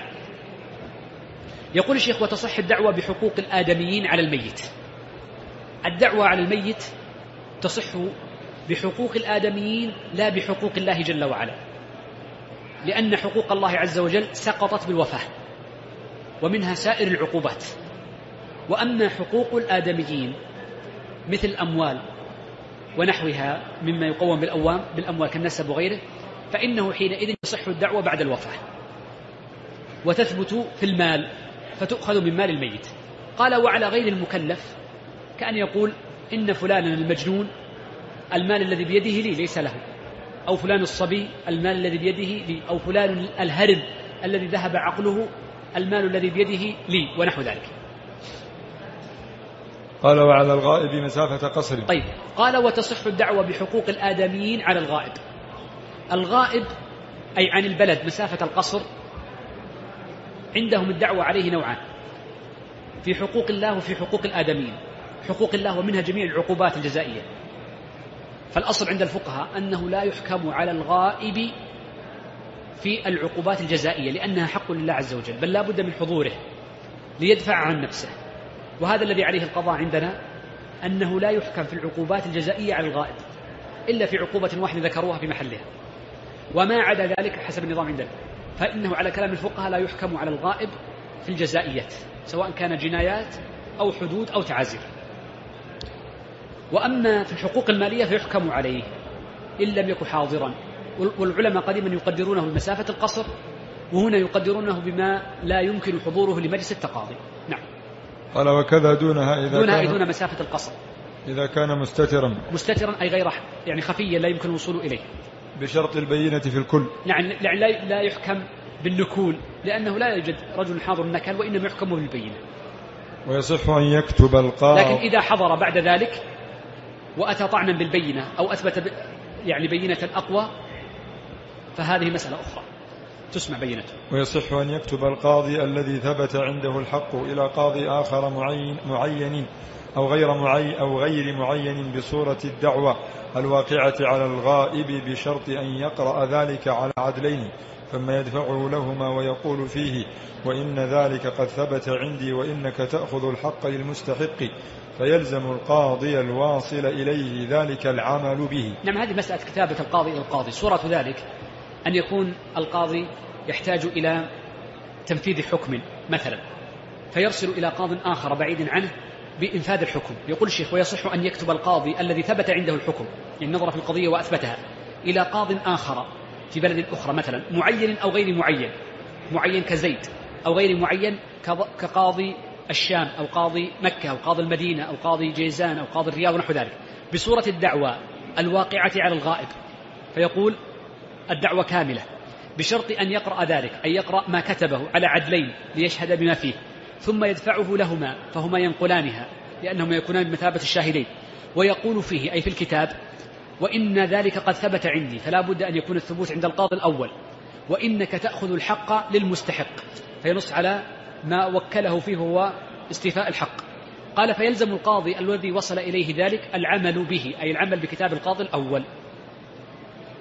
يقول الشيخ: وتصح الدعوى بحقوق الآدميين على الميت. الدعوى على الميت تصح بحقوق الآدميين لا بحقوق الله جل وعلا، لأن حقوق الله عز وجل سقطت بالوفاة، ومنها سائر العقوبات. وأما حقوق الآدميين مثل الأموال ونحوها مما يقوم بالأوام بالأموال كالنسب وغيره، فإنه حينئذ يصح الدعوة بعد الوفاة وتثبت في المال فتؤخذ من مال الميت. قال: وعلى غير المكلف، كأن يقول: إن فلانا المجنون المال الذي بيده لي ليس له، أو فلان الصبي المال الذي بيده لي، أو فلان الهرم الذي ذهب عقله المال الذي بيده لي، ونحو ذلك. قال: وعلى الغائب مسافة قصر. طيب. قال: وتصح الدعوة بحقوق الآدميين على الغائب. الغائب أي عن البلد مسافة القصر، عندهم الدعوة عليه نوعان: في حقوق الله وفي حقوق الآدميين. حقوق الله ومنها جميع العقوبات الجزائية. فالأصل عند الفقهاء أنه لا يحكم على الغائب في العقوبات الجزائية، لأنها حق لله عز وجل، بل لا بد من حضوره ليدفع عن نفسه. وهذا الذي عليه القضاء عندنا، أنه لا يحكم في العقوبات الجزائية على الغائب إلا في عقوبة واحدة ذكروها في محلها، وما عدا ذلك حسب النظام عندنا فإنه على كلام الفقهاء لا يحكم على الغائب في الجزائيات، سواء كان جنايات أو حدود أو تعازير. وأما في الحقوق المالية فيحكم عليه إن لم يكن حاضرا، والعلماء قديما يقدرونه بمسافة القصر، وهنا يقدرونه بما لا يمكن حضوره لمجلس التقاضي. نعم. قال: وكذا دونها إذا دونها كان دون مسافة القصر، إذا كان مستترا مستترا أي غير يعني خفيا لا يمكن الوصول إليه، بشرط البينة في الكل. يعني لا يحكم بالنكول، لأنه لا يوجد رجل حاضر النكال، وإنما يحكم بالبينة. ويصح أن يكتب القاضي، لكن إذا حضر بعد ذلك وأتى طعنا بالبينة أو أثبت يعني بينة أقوى فهذه مسألة أخرى تسمع بينته. ويصح أن يكتب القاضي الذي ثبت عنده الحق إلى قاضي آخر معين, معين أو غير معين أو غير معين بصورة الدعوة الواقعة على الغائب، بشرط أن يقرأ ذلك على عدلين، ثم يدفعه لهما ويقول فيه: وإن ذلك قد ثبت عندي، وإنك تأخذ الحق للمستحق، فيلزم القاضي الواصل إليه ذلك العمل به. نعم. هذه مسألة كتابة القاضي إلى القاضي. صورة ذلك أن يكون القاضي يحتاج إلى تنفيذ حكم مثلا، فيرسل إلى قاض آخر بعيد عنه بإنفاذ الحكم. يقول الشيخ: ويصح أن يكتب القاضي الذي ثبت عنده الحكم، يعني نظر في القضية وأثبتها، إلى قاض آخر في بلد أخرى مثلا، معين أو غير معين، معين كزيد أو غير معين كقاضي الشام أو قاضي مكة أو قاضي المدينة أو قاضي جيزان أو قاضي الرياض ونحو ذلك، بصورة الدعوة الواقعة على الغائب، فيقول الدعوة كاملة بشرط أن يقرأ ذلك، أن يقرأ ما كتبه على عدلين ليشهد بما فيه، ثم يدفعه لهما فهما ينقلانها لأنهما يكونان بمثابة الشاهدين، ويقول فيه أي في الكتاب: وإن ذلك قد ثبت عندي، فلا بد أن يكون الثبوت عند القاضي الأول، وإنك تأخذ الحق للمستحق، فينص على ما وكله فيه هو استيفاء الحق. قال فيلزم القاضي الذي وصل إليه ذلك العمل به، أي العمل بكتاب القاضي الأول.